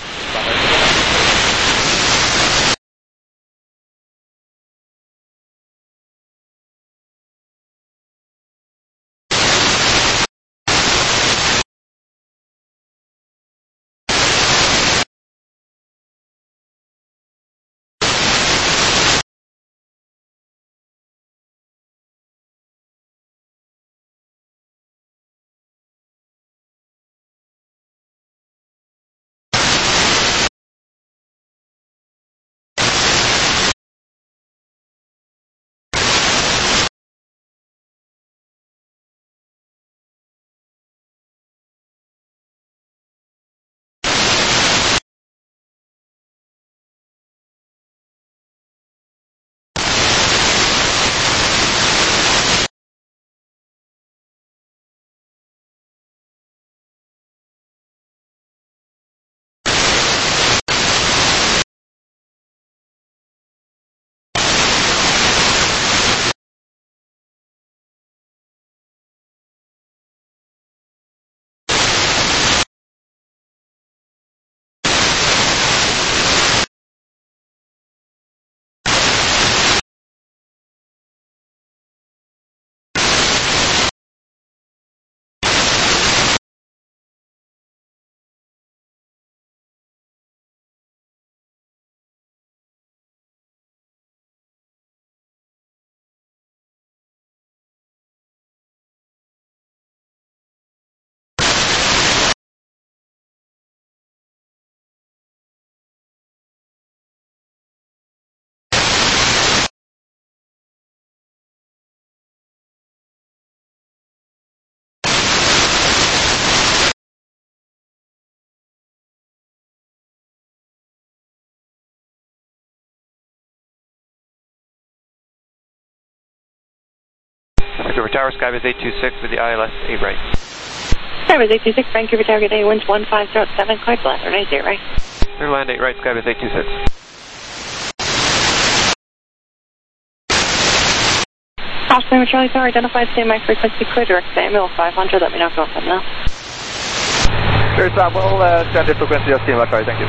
Vancouver Tower, Skybase eight two six with the I L S eight right. Skybase eight two six, Vancouver Tower, good day, winds one five zero at seven, clear to land, eight zero right. Clear to land eight right, Skybase eight two six. Alpha Lima Charlie Tower, identified, stay my frequency, clear direct Samuel five hundred, let me know if you want something else. Clear Samuel, uh, standard frequency of Team Macquarie, thank you.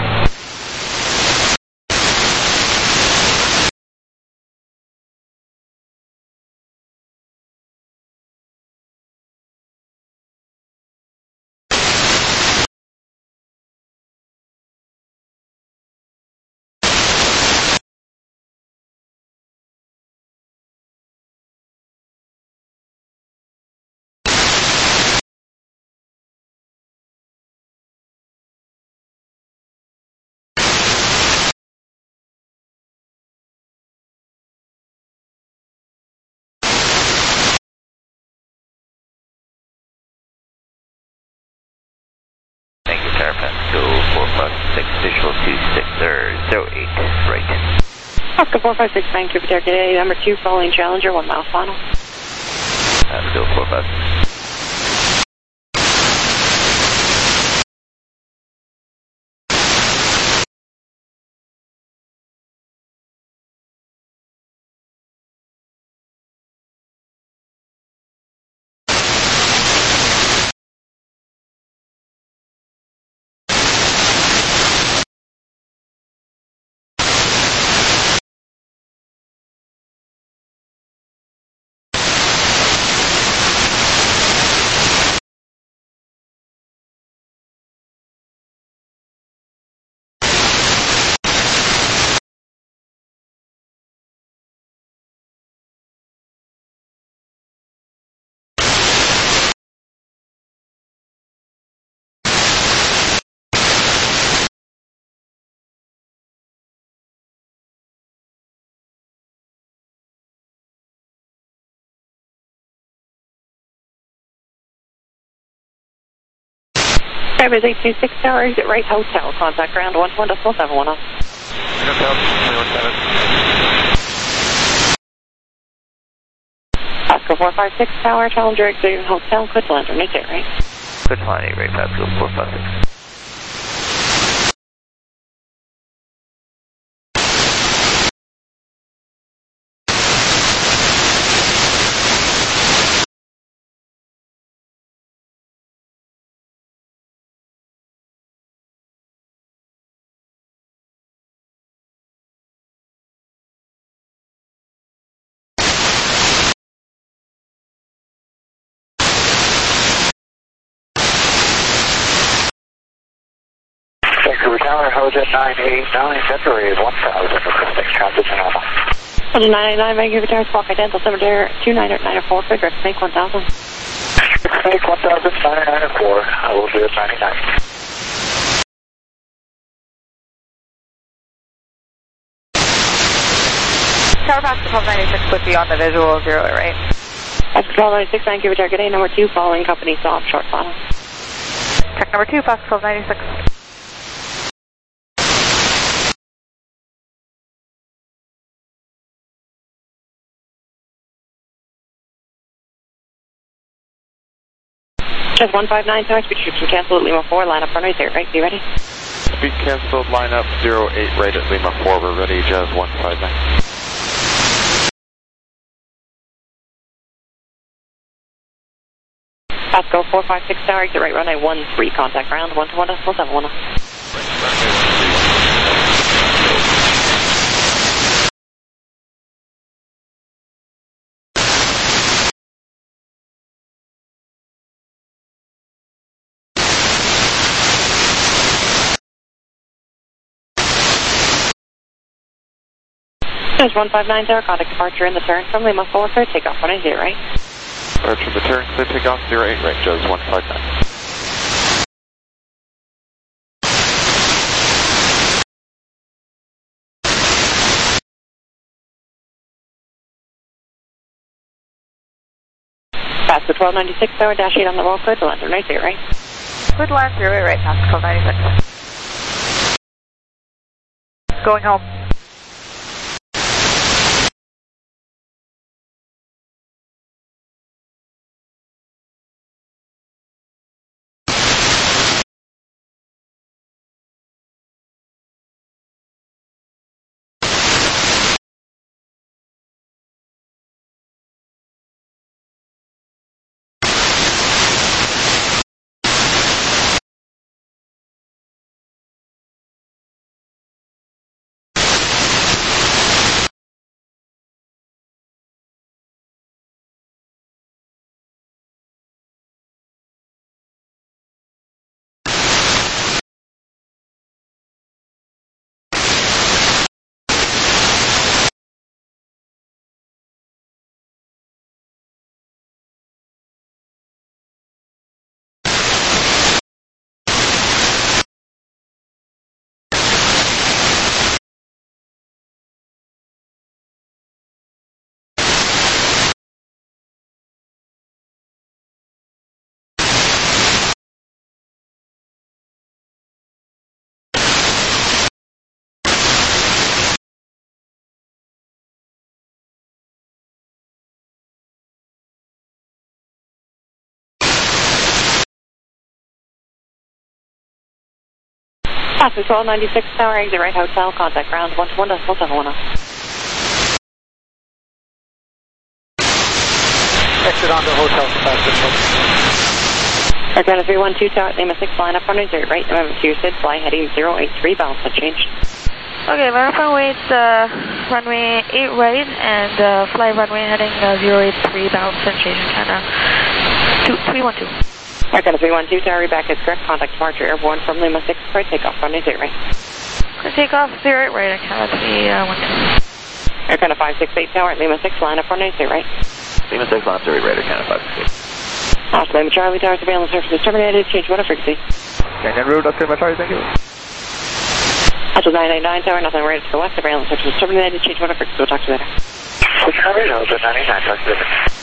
Visual two six zero eight, right. Oscar four five six, Vancouver Tower, good day, number two, following Challenger, one mile final. Uh, still four five. Travis eight two six Tower, exit right hotel, contact ground one one decimal seven one off. Hotel, three one seven. Pasco four five six Tower, Challenger exit hotel, Quid Lantern, right there, right? Quid Lantern, right, Pasco four five six. Vancouver Tower, Hoja nine eight nine, February is one thousand, requesting transit to normal. Hoja nine eight nine, Vancouver Tower, Squawk Identical, Cemetery two nine nine four, Frederick Snake one thousand. Snake one thousand, nine nine four, I will do it ninety-nine. Tower Pasco twelve ninety-six would be on the visual, zero at right. Pasco twelve ninety-six, Vancouver Tower, good day, number two, following company soft, short final. Check number two, Pasco twelve ninety-six. Just one five nine Tower, speed restriction cancelled at Lima four, line up runway zero, right, be ready? Speed canceled, line up zero eight right at Lima four, we're ready, Jazz one five nine. Pasco four five six Tower, exit right runway one three, contact ground one two one decimal seven one off. There's one five nine Tower, contact departure in the turn from Lima four, clear takeoff one eight zero right. Departure in the turn, clear takeoff zero eight right, Jazz one five nine. Pasco twelve ninety-six Tower, dash eight on the roll, Quid Lantern, right there, right? Quid Lantern, zero at right, Pasco twelve ninety-six. Going home. Pasco twelve ninety-six Tower, exit right hotel, contact ground one two one decimal seven one off. Exit onto hotel for Pasco twelve. Arcana three one two Tower, Lima six, line up runway zero right, remember to your Sid, fly heading zero eight three, balance unchanged. Okay, verify weight, uh, runway eight right, and uh, fly runway heading uh, zero eight three, balance unchanged, Arcana three one two. Arcana three one two Tower, reback is correct, contact departure airborne from Lima six, clear takeoff, runway zero right. Clear takeoff, zero eight right, Arcana three one two. Arcana five six eight Tower, Lima six, line up runway zero right. Lima six, line up zero eight right, Arcana five six eight. Oscar Lima Charlie Tower, surveillance services terminated, change weather frequency. Canyon Road, Oscar Lima Charlie, thank you. Oscar nine eight nine Tower, nothing ready to go west, surveillance services terminated, change weather frequency, we'll talk to you later. Oscar nine eight nine, talk to you later.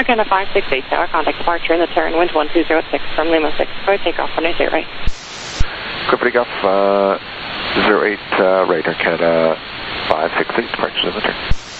Canada five six eight Tower, contact departure in the turn, wind one two zero six from Lima six, go takeoff on zero right. Good takeoff, uh, zero eight uh, right, Air Canada five six eight, departure in the turn.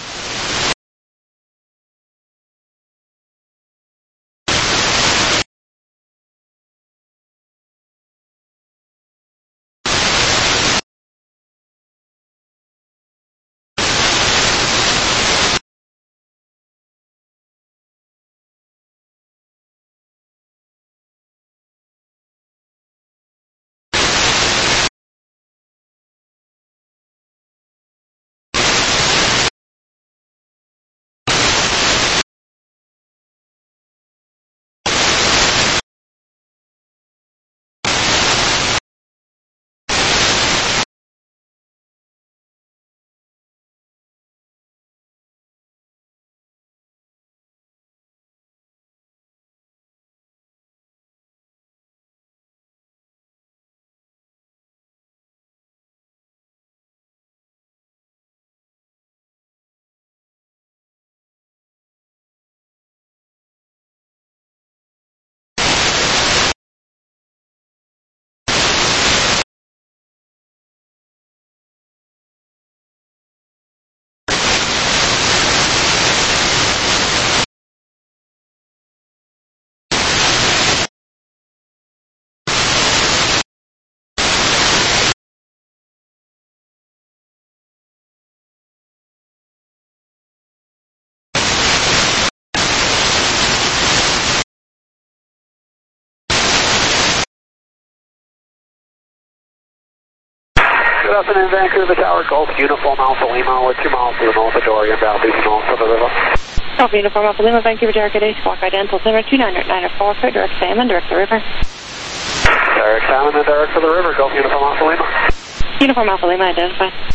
Good afternoon, Vancouver Tower, Golf Uniform Alpha Lima, with two miles to the north of Dorian, southeast north of the river. Golf Uniform Alpha Lima, Vancouver Tower, good day, squawk identical, number two nine nine four, clear direct salmon, direct the river. Direct salmon and direct for the river, Golf Uniform Alpha Lima. Uniform Alpha Lima identified.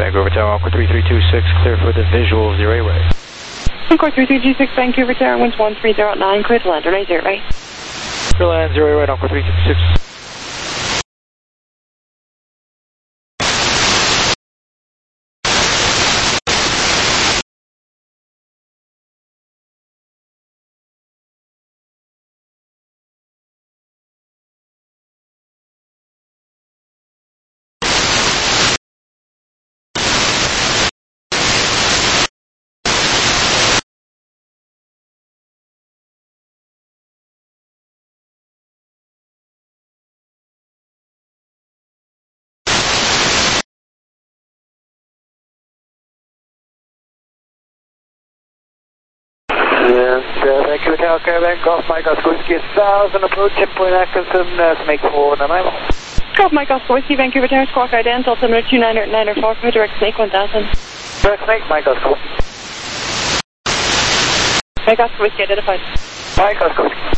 Vancouver Tower, Encore three three two six, clear for the visual zero eight right. Encore three three two six, Vancouver Tower, winds one three zero nine, clear to land, runway zero right. Clear land zero eight right, Encore three two six. And uh, Vancouver Tower, Caravan, Golf Mike Oscar Whiskey one thousand, approach ten point Atkinson, uh, to make four nine mile. Golf Mike Oscar Whiskey, Vancouver Tower, Squawk Ident, altimeter two nine nine four, direct Snake one thousand. Direct Snake, Mike Oscar Whiskey. Mike Oscar Whiskey identified. Mike Oscar Whiskey.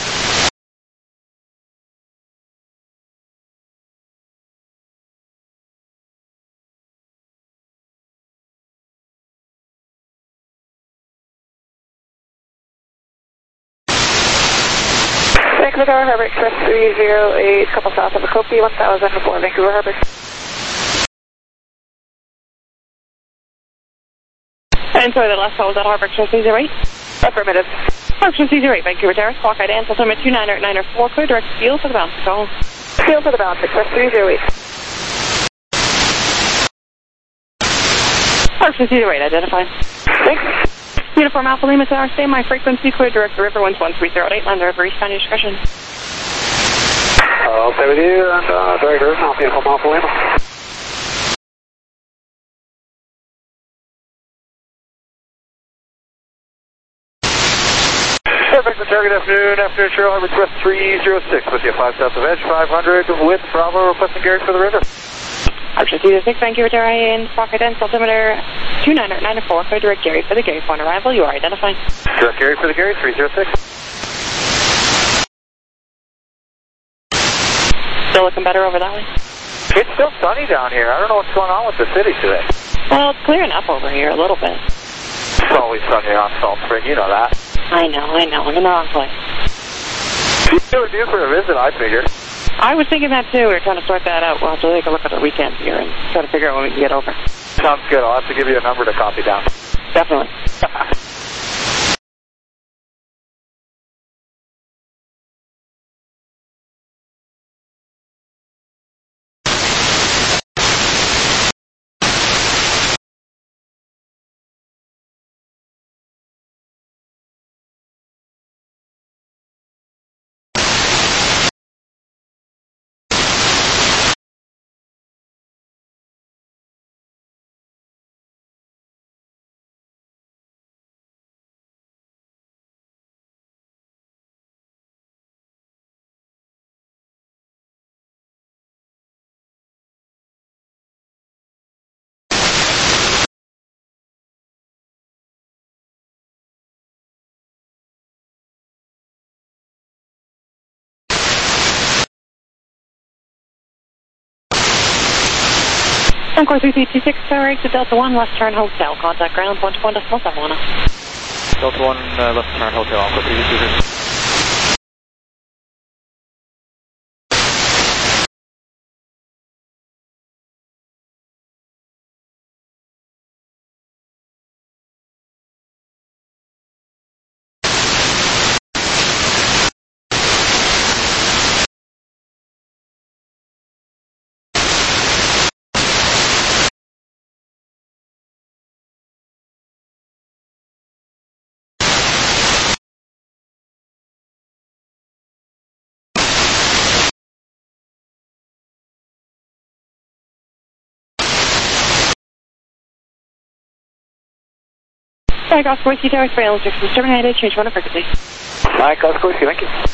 Vancouver Tower, Harbor Express three zero eight, couple south of Akopi, one thousand for Vancouver Harbor. And sorry, the last call was at Harbor Express three zero eight? Affirmative. Harbor Express three zero eight, Vancouver Tower, Squawk Ident, altimeter two nine nine four, clear direct field for the bounce call. Field for the bounce, Express three zero eight. Harbor Express three zero eight, identified. Thanks. Uniform Alpha Lima Tower, stay my frequency, clear direct the river, winds one three zero eight, land the river, eastbound discretion. I'll stay with you, and uh, director, Uniform Alpha Lima. Perfect, target afternoon, afternoon, Cheryl, Harbor Express three zero six, with you five south of Edge, five hundred, with Bravo, requesting Gary for the river. Harbor three zero six, Vancouver Tower, in Squawk Ident, altimeter two nine nine four, clear direct Gary for the Gary point arrival, you are identified. Direct Gary for the Gary, three zero six. Still looking better over that way? It's still sunny down here. I don't know what's going on with the city today. Well, it's clearing up over here a little bit. It's always sunny on Salt Spring, you know that. I know, I know, I'm in the wrong place. You were due for a visit, I figured. I was thinking that too. We were trying to sort that out. We'll have to take a look at the weekend here and try to figure out when we can get over. Sounds good. I'll have to give you a number to copy down. Definitely. Encore three three two six, Tower exit Delta one, left turn hotel, contact ground, one two one decimal seven one. Delta one, uh, left turn hotel, Encore three two six. Mike Oscar Whiskey Tower, surveillance is terminated, change one of frequency. Mike Oscar Whiskey, thank you.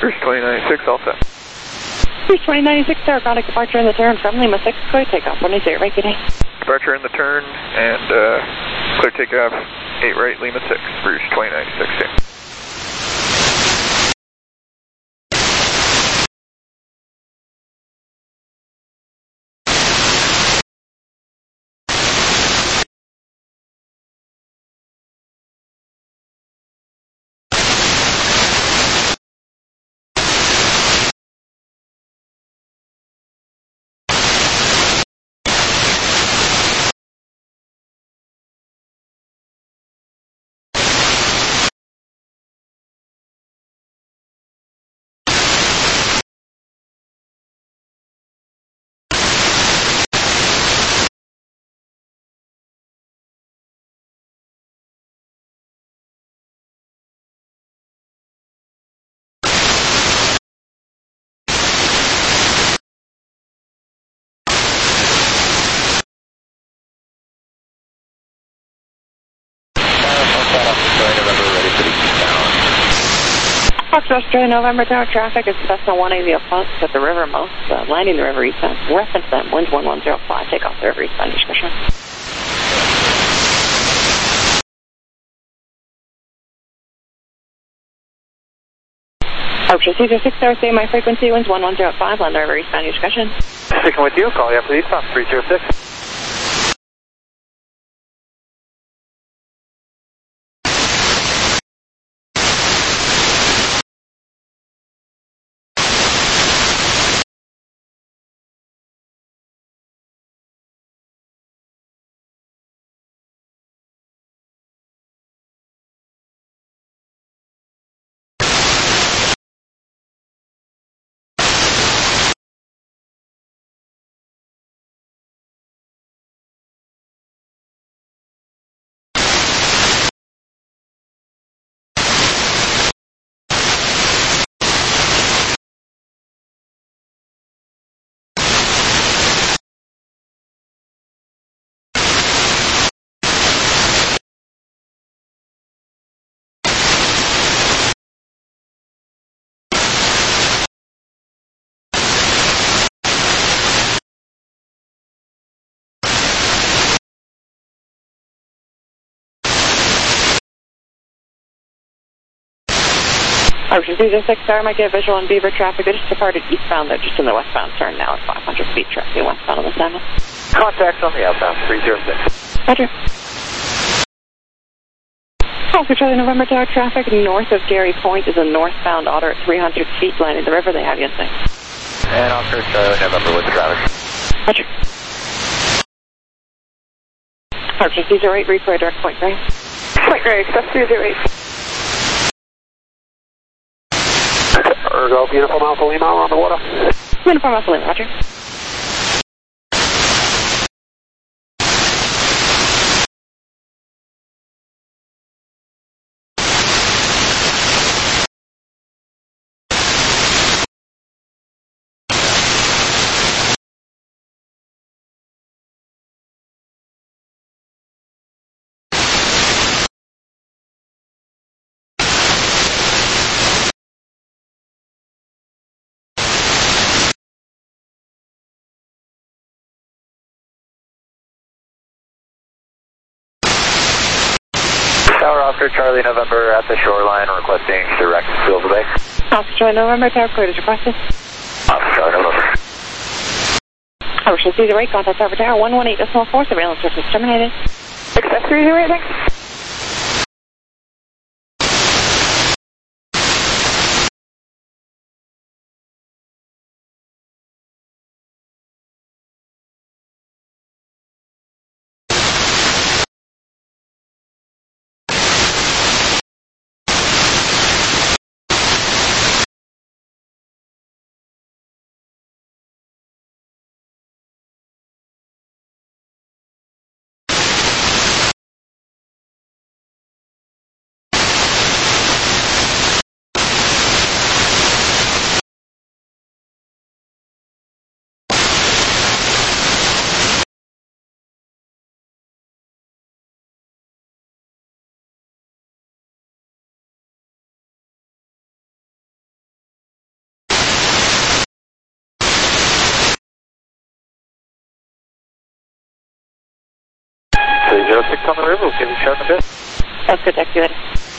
Cruise twenty ninety-six, all set. Cruise twenty ninety-six, Tower, contact departure in the turn from Lima six, clear takeoff, one eight zero, right, good day. Departure in the turn, and uh, clear takeoff, eight right, Lima six, Cruise twenty ninety-six, yeah. Foxtrot Australia November Tower traffic is Cessna one eighty plus at the river most, uh, landing the river eastbound. Reference them, winds one one zero five, take off the river eastbound, discussion. Ocean Caesar six Tower, stay my frequency, winds one one zero five, land the river eastbound, discussion. Sticking with you, call you after eastbound, three zero six. Ocean Caesar six Tower, might get a visual on Beaver traffic. They just departed eastbound, they're just in the westbound turn now at five hundred feet, traffic westbound on the seven. Contacts on the outbound, three zero six. Roger. Oscar Charlie November Tower traffic north of Gary Point is a northbound Otter at three hundred feet, landing the river. They have you in sight. And Oscar Charlie November with the traffic. Roger. Ocean Caesar eight, replay direct Point Gray. Point Gray, express three zero eight. Ergo, beautiful Alpha Lima, on the water. Uniform Alpha Lima, roger. Tower Oscar Charlie November at the shoreline requesting direct Silver Bay. Oscar Charlie November, Tower cleared as requested. Oscar Charlie November. Ocean Caesar eight, contact Tower Tower one one eight decimal four, surveillance service terminated. Express three zero eight, thanks. zero six on the river, we'll give you a shout in a bit. Sounds good, talk to you later.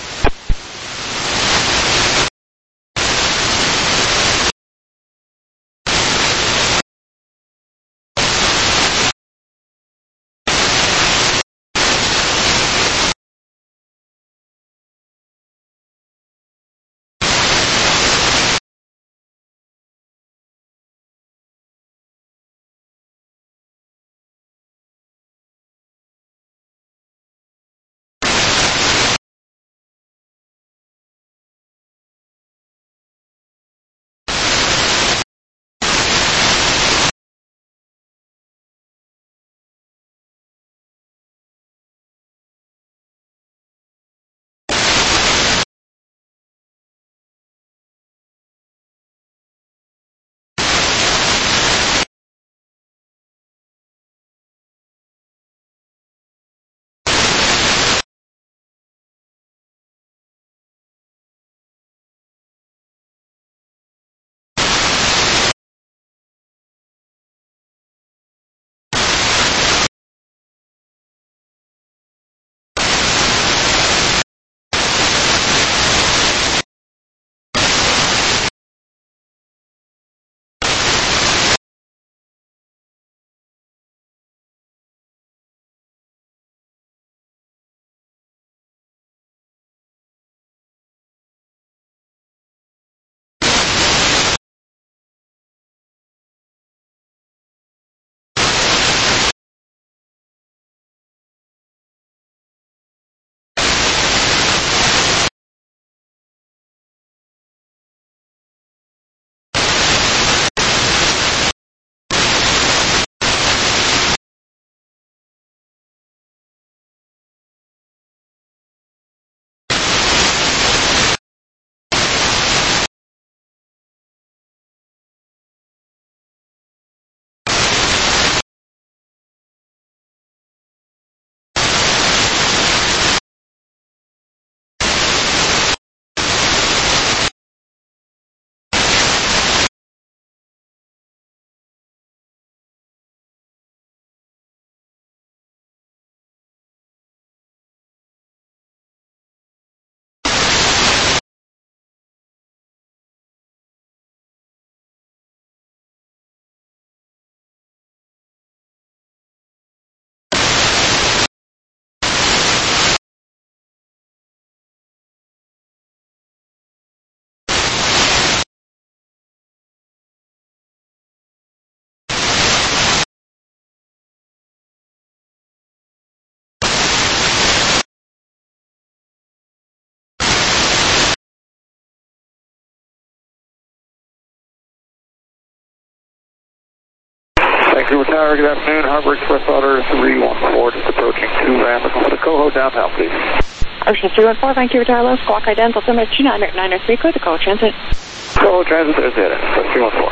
Vancouver Tower, good afternoon. Harbor Express Otter three one four, just approaching two Ram. For the Coho downtown, please. Ocean three one four, Vancouver Tower, low squawk identical, summit two nine nine three, code to Coho Transit. Coho Transit, there's the Express three one four.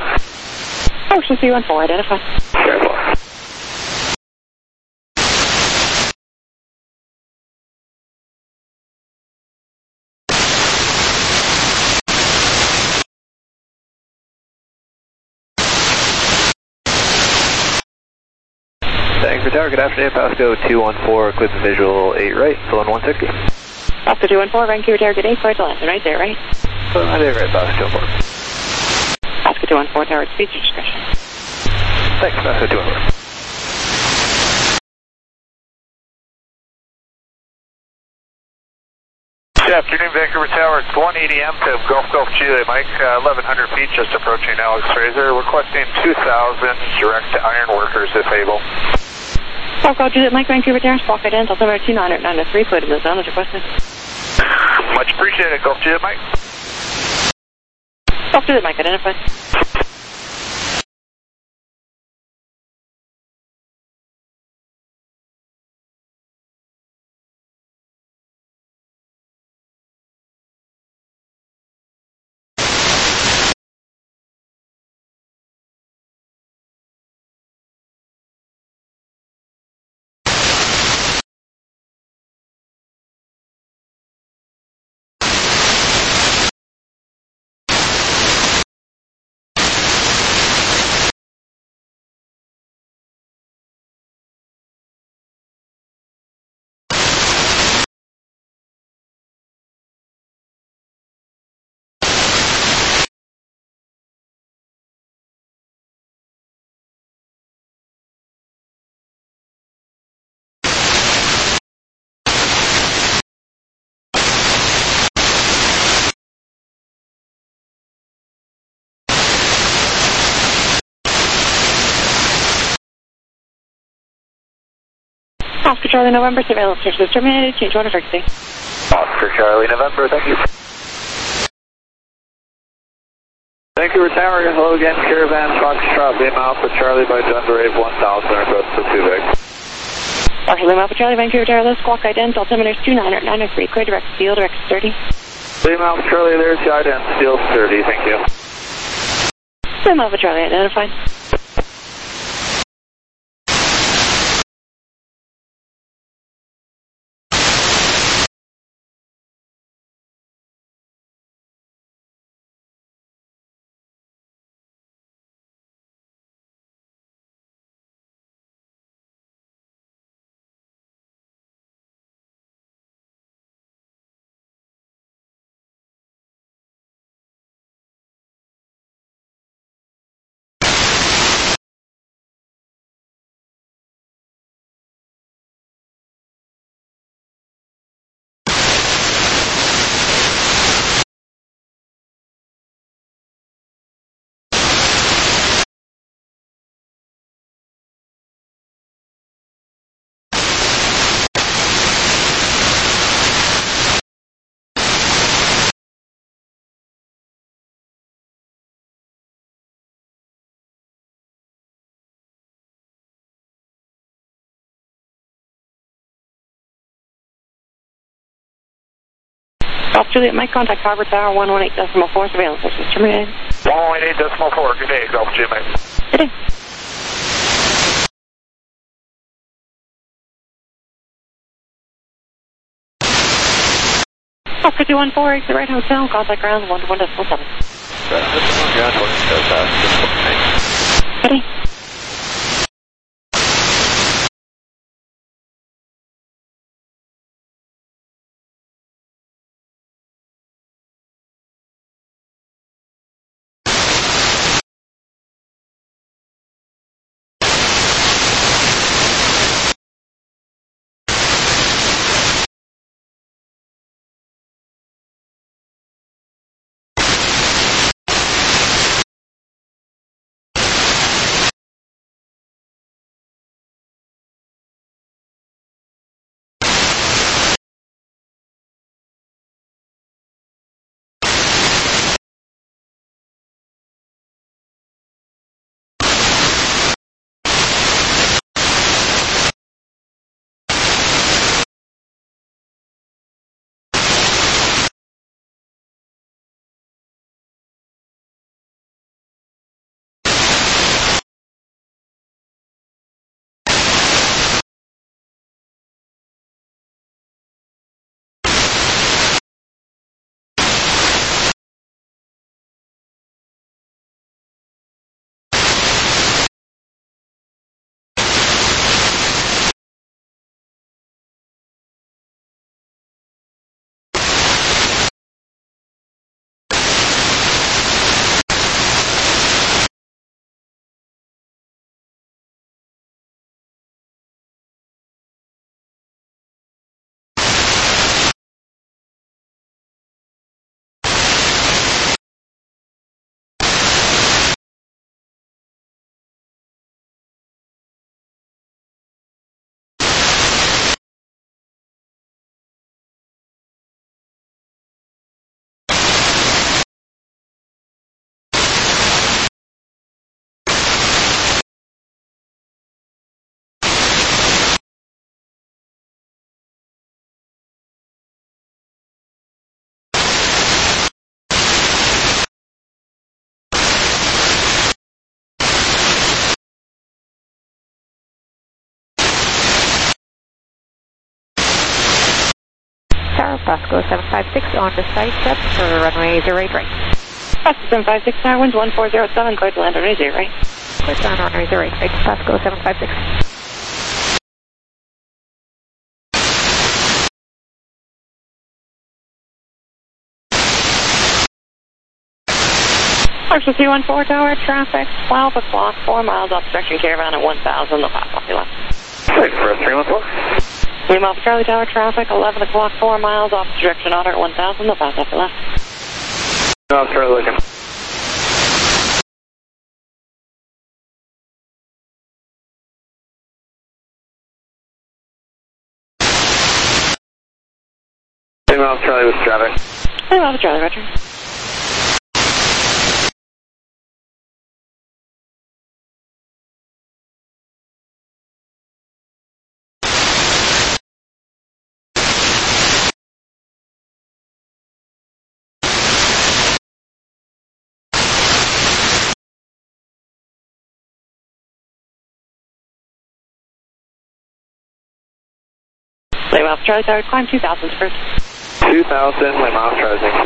Ocean three one four, identify. Very well. Vancouver Tower, good afternoon. Pasco two one four, clip and visual eight right, Salon one sixty. Pasco two one four, Vancouver Tower, good day, clear to landing, right there, right? Salon right there, right, Pasco two one four. Pasco two one four, Tower, speed to discretion. Thanks, Pasco two one four. Good afternoon, Vancouver Tower. It's one eighty M to Gulf Gulf Chile, Mike. Uh, eleven hundred feet, just approaching Alex Fraser. Requesting two thousand direct to ironworkers if able. Gulf Gulf Chile, Mike, Vancouver Tower, squawk identical, summit two nine nine three, clear to the zone as requested. Much appreciated, Gulf Chile, Mike. Gulf Chile, Mike, identify. Oscar Charlie November, surveillance services terminated, change order frequency. Oscar Charlie November, thank you. Vancouver Tower, hello again, Caravan Foxtrot, Lima Alpha Charlie by Denver Ave one thousand, request to two Vic. Oscar Lima Alpha Charlie, Vancouver Tower, let's squawk ident, altimeters two nine nine nine three, clear direct steel, direct thirty. Lima Alpha Charlie, there's the ident, steel thirty, thank you. Lima Alpha Charlie identified. Golf Juliet, Mike, contact Harbor Tower one one eight decimal four, surveillance services terminated. one one eight decimal four, good day, Golf Juliet. Good day. Oscar two one four, exit right hotel, contact ground one one decimal seven. Good day. Tower, Pasco seven five six on the side step for runway zero eight right. Pasco seven five six, Tower, winds one four zero seven, clear to land runway zero right. Clear to land runway zero eight right, Pasco seven five six. Marshall three one four, Tower, traffic, twelve o'clock, four miles obstruction, Caravan at one thousand, the pass off your left. Six for three one four. Lima Alpha Charlie Tower, traffic, eleven o'clock, four miles off direction, order at one thousand, the pass off your left. No, Charlie looking. Three miles Charlie with traffic. Three miles Charlie, Roger. Three miles Charlie, sorry, climb two thousand first. two thousand, Lima Alpha Charlie.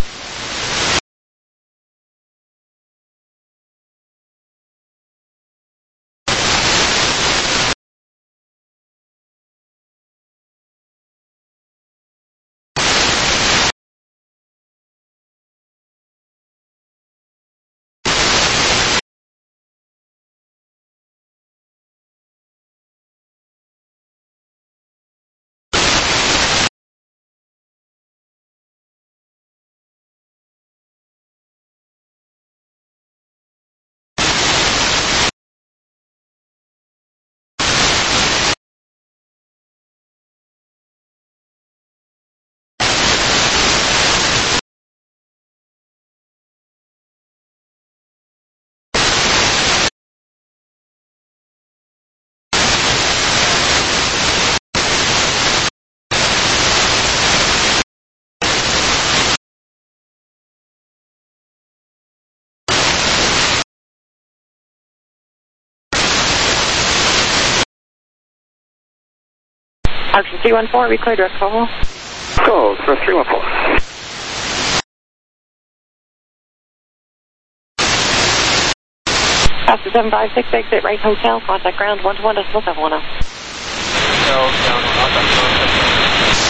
Archer three one four, we clear direct call. Go for three one four. After seven five six, exit right hotel, contact ground one two one decimal seven one zero. Hotel, down, contact.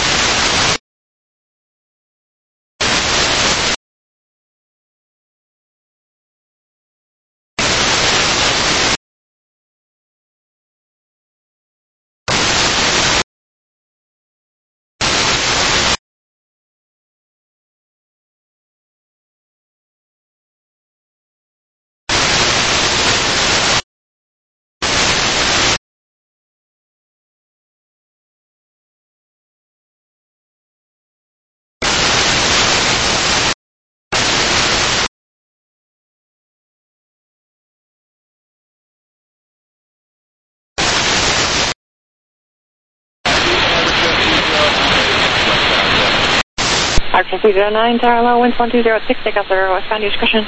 Archer three zero nine, Tower Low, wind one two zero six, take up the westbound discussion.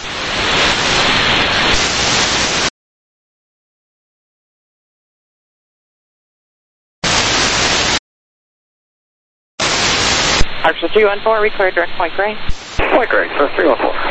Archer three one four, reclear direct Point Grey. Point Grey, for three one four.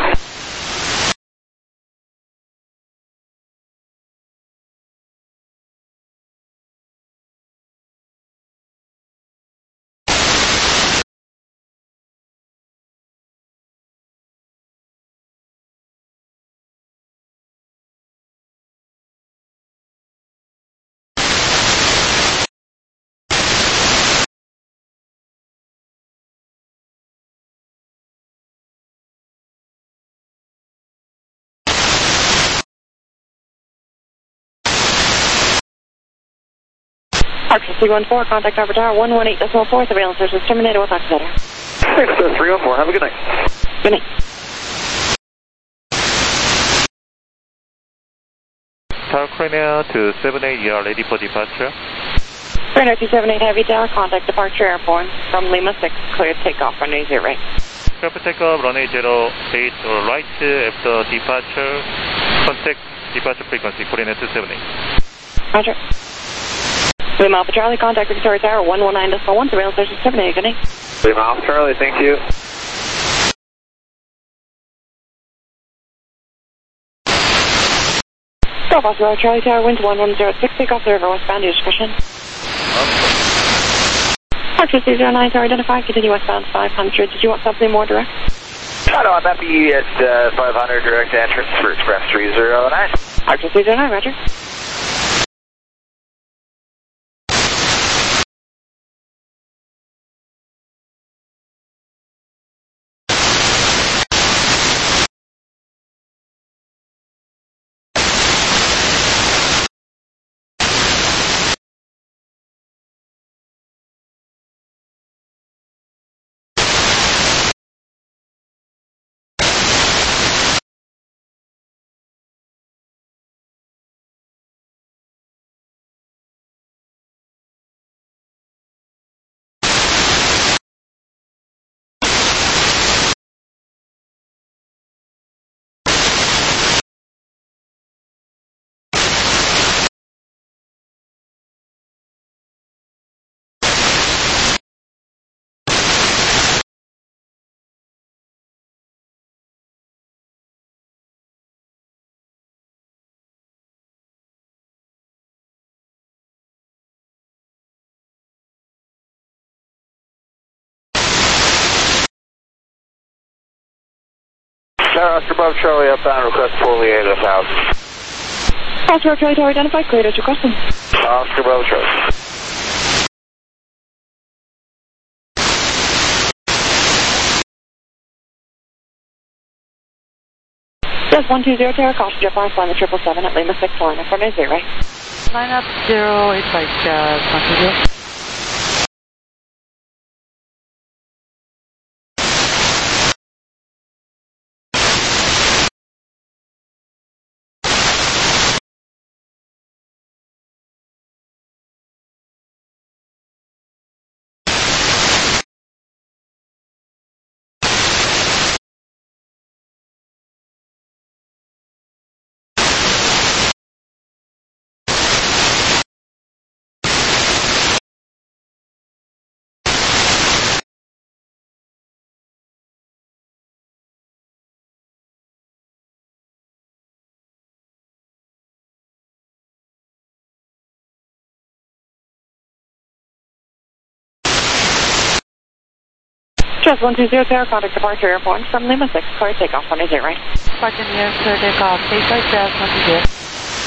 Archer three one four, contact Harbour Tower one one eight decimal four, surveillance search is terminated, we'll talk to you later. Thanks, sir, three one four, have a good night. Good night. Tower Craner to seven eight, you are ready for departure. Craner two seven eight, Heavy Tower, contact departure airborne from Lima six, clear takeoff, runway zero right. Clear for takeoff, runway zero eight right after departure, contact departure frequency, Craner two seven eight. Roger. Lima Alpha Charlie, contact Victoria Tower one one nine decimal one, surveillance search is terminated, good night. Lima Alpha Charlie, thank you. Golf Oscar Charlie Tower, wind one one zero six, take off the river westbound, your discretion. Archer three zero nine, tower identified, continue westbound five hundred. Did you want something more direct? I know, I'm happy at uh, five hundred direct entrance for Express three zero nine. Archer three zero nine, roger. Tower, Oscar Bravo Charlie, upbound, request fully eight one thousand. Oscar Bravo Charlie Tower identified, cleared as requested. Oscar Bravo Charlie. Just one two zero Tower, caution jet flying, flying the triple seven at Lima six, line up for nine zero. Line up zero eight five, uh, one two zero. Just one two zero Tower, contact departure airport from Lima six, clear takeoff on nine zero. Departure near, clear takeoff, eight five Jazz one two zero.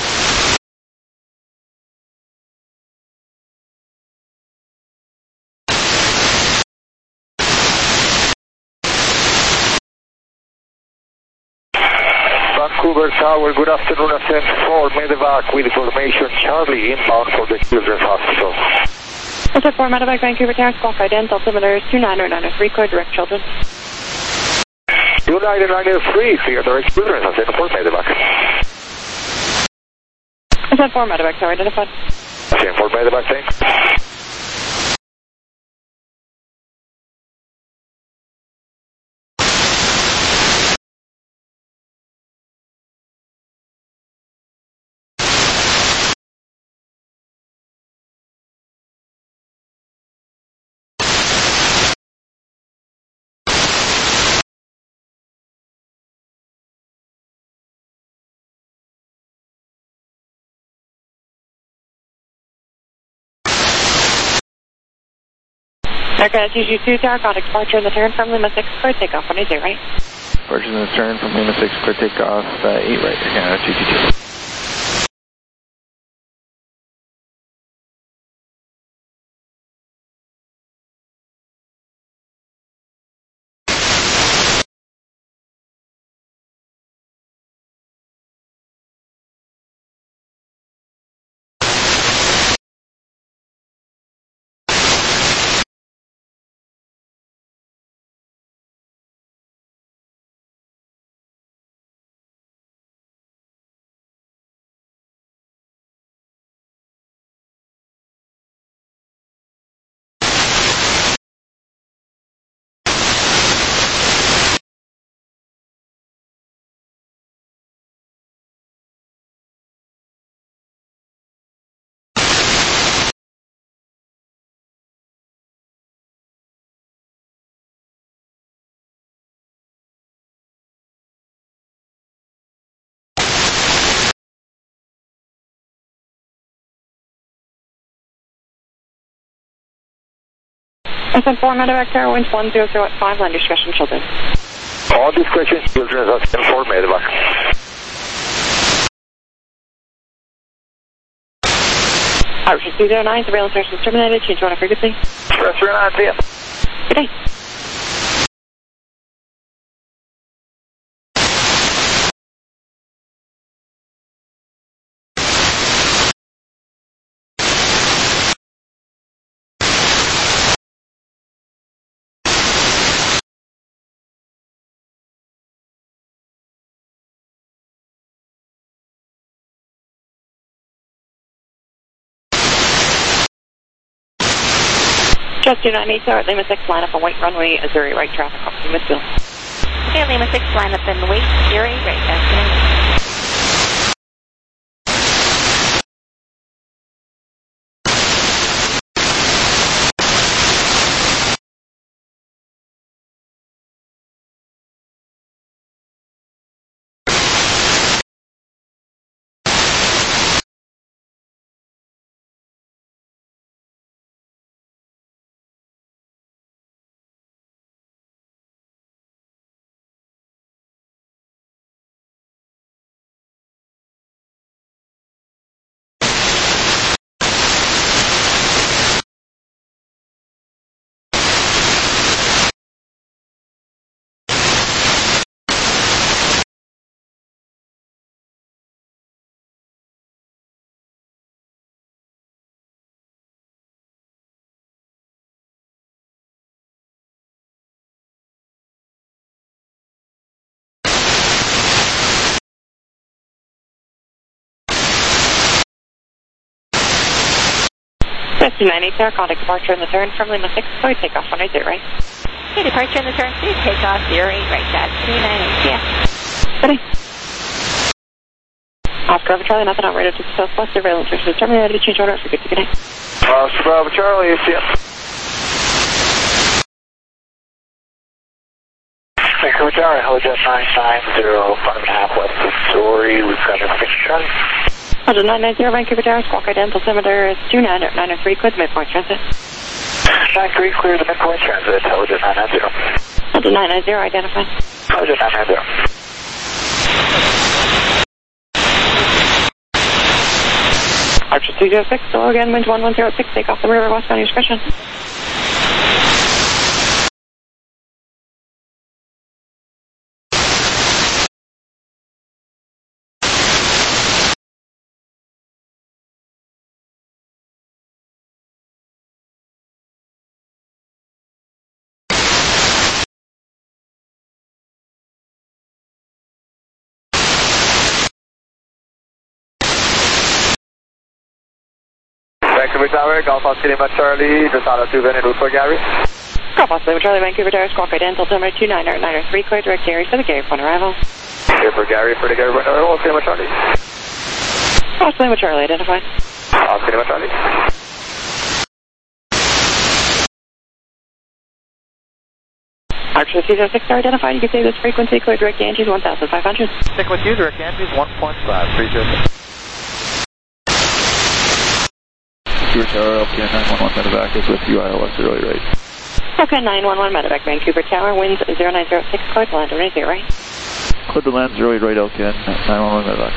Vancouver Tower, good afternoon, ascent four, medevac with information Charlie inbound for the Children's Hospital. Ascent four, medevac, Vancouver Tower, squawk ident, altimeter two nine zero nine zero three, clear direct children. two nine zero nine zero three, clear direct children, ascent four, medevac. Ascent four, medevac, Tower identified. Ascent four, medevac, thanks. Aircraft T G two Tower, contact departure in the turn from Lima six, clear takeoff on eight zero. Departure in the turn from Lima six, clear takeoff, uh, eight right, Canada two two two. Ascent four, medevac Tower, winds one zero zero at five, land discretion children. All discretion children, ascent four, medevac. Ocean two zero nine, surveillance session terminated, change order frequency. Press zero nine, see ya. Good day. Just two nine eight Tower at Lima six, line up on white runway, Azuri right traffic, off to Midfield. Okay, Lima six, line up and wait, Azuri right, that's two nine eight Tower, contact departure in the turn from Lima six, sorry, takeoff one eight zero right. Okay, departure in the turn two, takeoff zero eight right, at two nine eight, yeah. Ready. Oscar Bravo Charlie, nothing on radar to the southwest, surveillance is terminated, ready to change order for good to connect. Oscar Bravo Charlie, A C S. Vancouver Tower, Helijet nine nine zero, five and a half west of Story, we've got information Charlie. Helijet nine nine zero, Vancouver Tower, squawk identical altimeter is two nine nine three, clear the midpoint transit. nine three, clear the midpoint transit, Helijet nine nine zero. Helijet nine nine zero, identified. Helijet nine nine zero. Archer two zero six, hello again, wind one one zero six, take off the river westbound, your discretion. Vancouver Tower, Golf Oscar Lima Charlie, just out of two Vinny, route for Gary. Golf Oscar Lima Charlie, Vancouver Tower, squawk identical altimeter two nine nine three, clear direct Gary for the Gary point arrival. Here for Gary, for the Gary point arrival, Oscar Lima Charlie. Oscar Lima Charlie, identified. Oscar Lima Charlie. Archer two zero six are identified, you can say this frequency, clear direct Yankees one thousand five hundred. Stick with you, direct Yankees one point five, three zero six. Vancouver Tower, L P N nine one one medevac is with you, I L S zero eight right. Okay, nine one one medevac, Vancouver Tower, winds zero nine zero six, clear to land one eight zero right. Clear to land zero eight right, L P N nine one one medevac.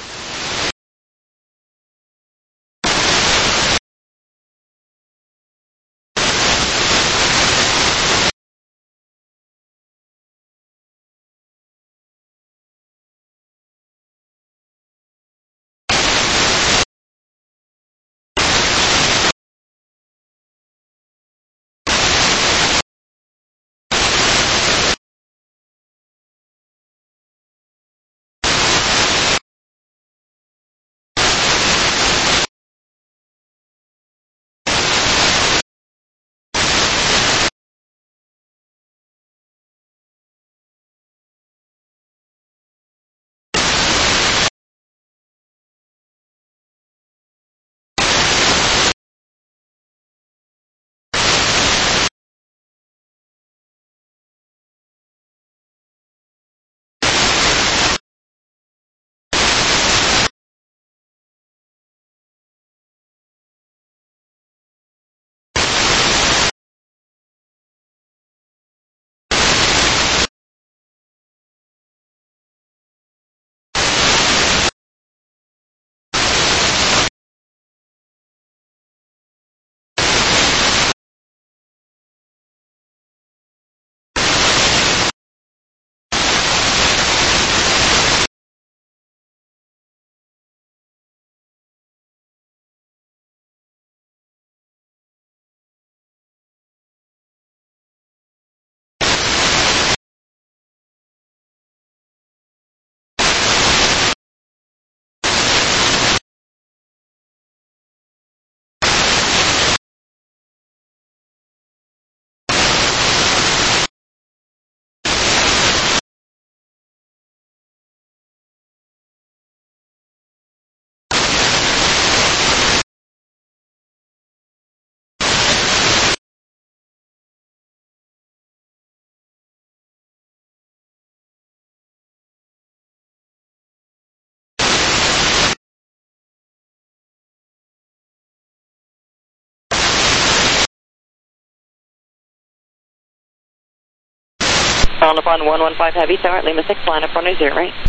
On upon one one five Heavy Tower, Lima six, line up runway zero right.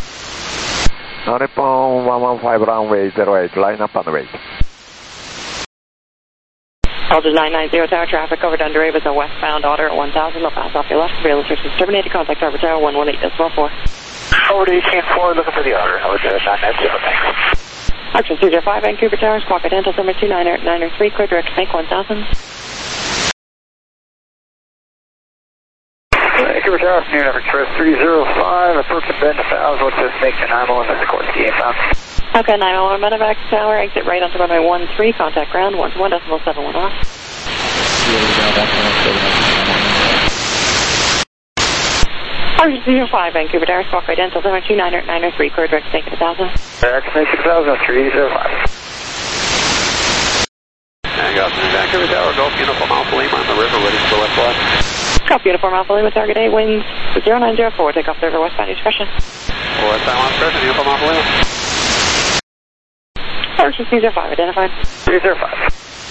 On upon one one five runway zero eight, line up on the right. Altitude nine nine zero Tower, traffic over Dunder Avis, a westbound order at one thousand, they'll pass off your left, rail restrictions terminated, contact Tower Tower one one eight decimal four. Over to eighteen four, looking for the order, Helijet nine nine zero, thanks. Archer two zero five, Vancouver Tower, squawk identical number two nine nine three, clear direct Snake one thousand. Vancouver Tower, afternoon, Express three zero five, approaching Bend one thousand, what's this, Snake and I'm on the Sikorsky inbound. Okay, nine one one Medevac Tower, exit right onto runway one three, contact ground, one one decimal seven one off. Argent zero five, Vancouver Tower, squawk right dental, zero two nine nine three, clear direct, take it one thousand. X six thousand, three zero five. And Gosman, Vancouver Tower, Golf Uniform Alpha Lima on the river, ready for the west west. Copy, Uniform Alpha Lima, target eight, winds zero nine zero four, take off server westbound discretion. Westbound on discretion, Uniform Alpha Lima. Argent zero five, identified. three zero five.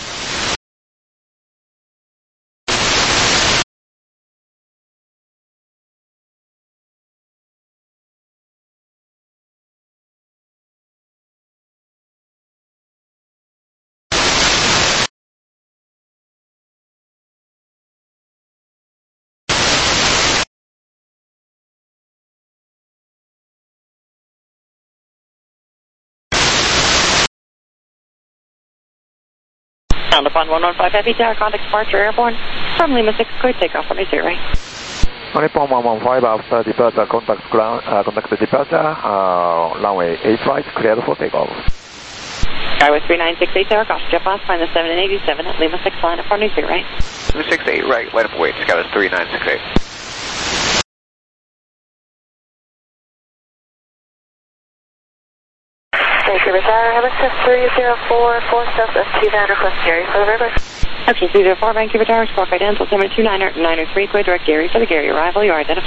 Sound upon one one five Heavy Tower, contact departure airborne from Lima six, clear takeoff from zero right. Nippon one one five after departure, contact ground, uh, contact departure, uh, runway eight right, cleared for takeoff. Skyway three nine six eight Tower, caution jet blast, find the seven and eighty-seven at Lima six, line up from zero right. two six eight right, light up weight, Skyway three nine six eight. Vancouver Tower, Hamilton three zero four, four South S T Van, request Gary for the river. Option three zero four, Vancouver Tower, squawk right dental, seven two nine nine three, clear direct Gary for the Gary arrival, you are identified.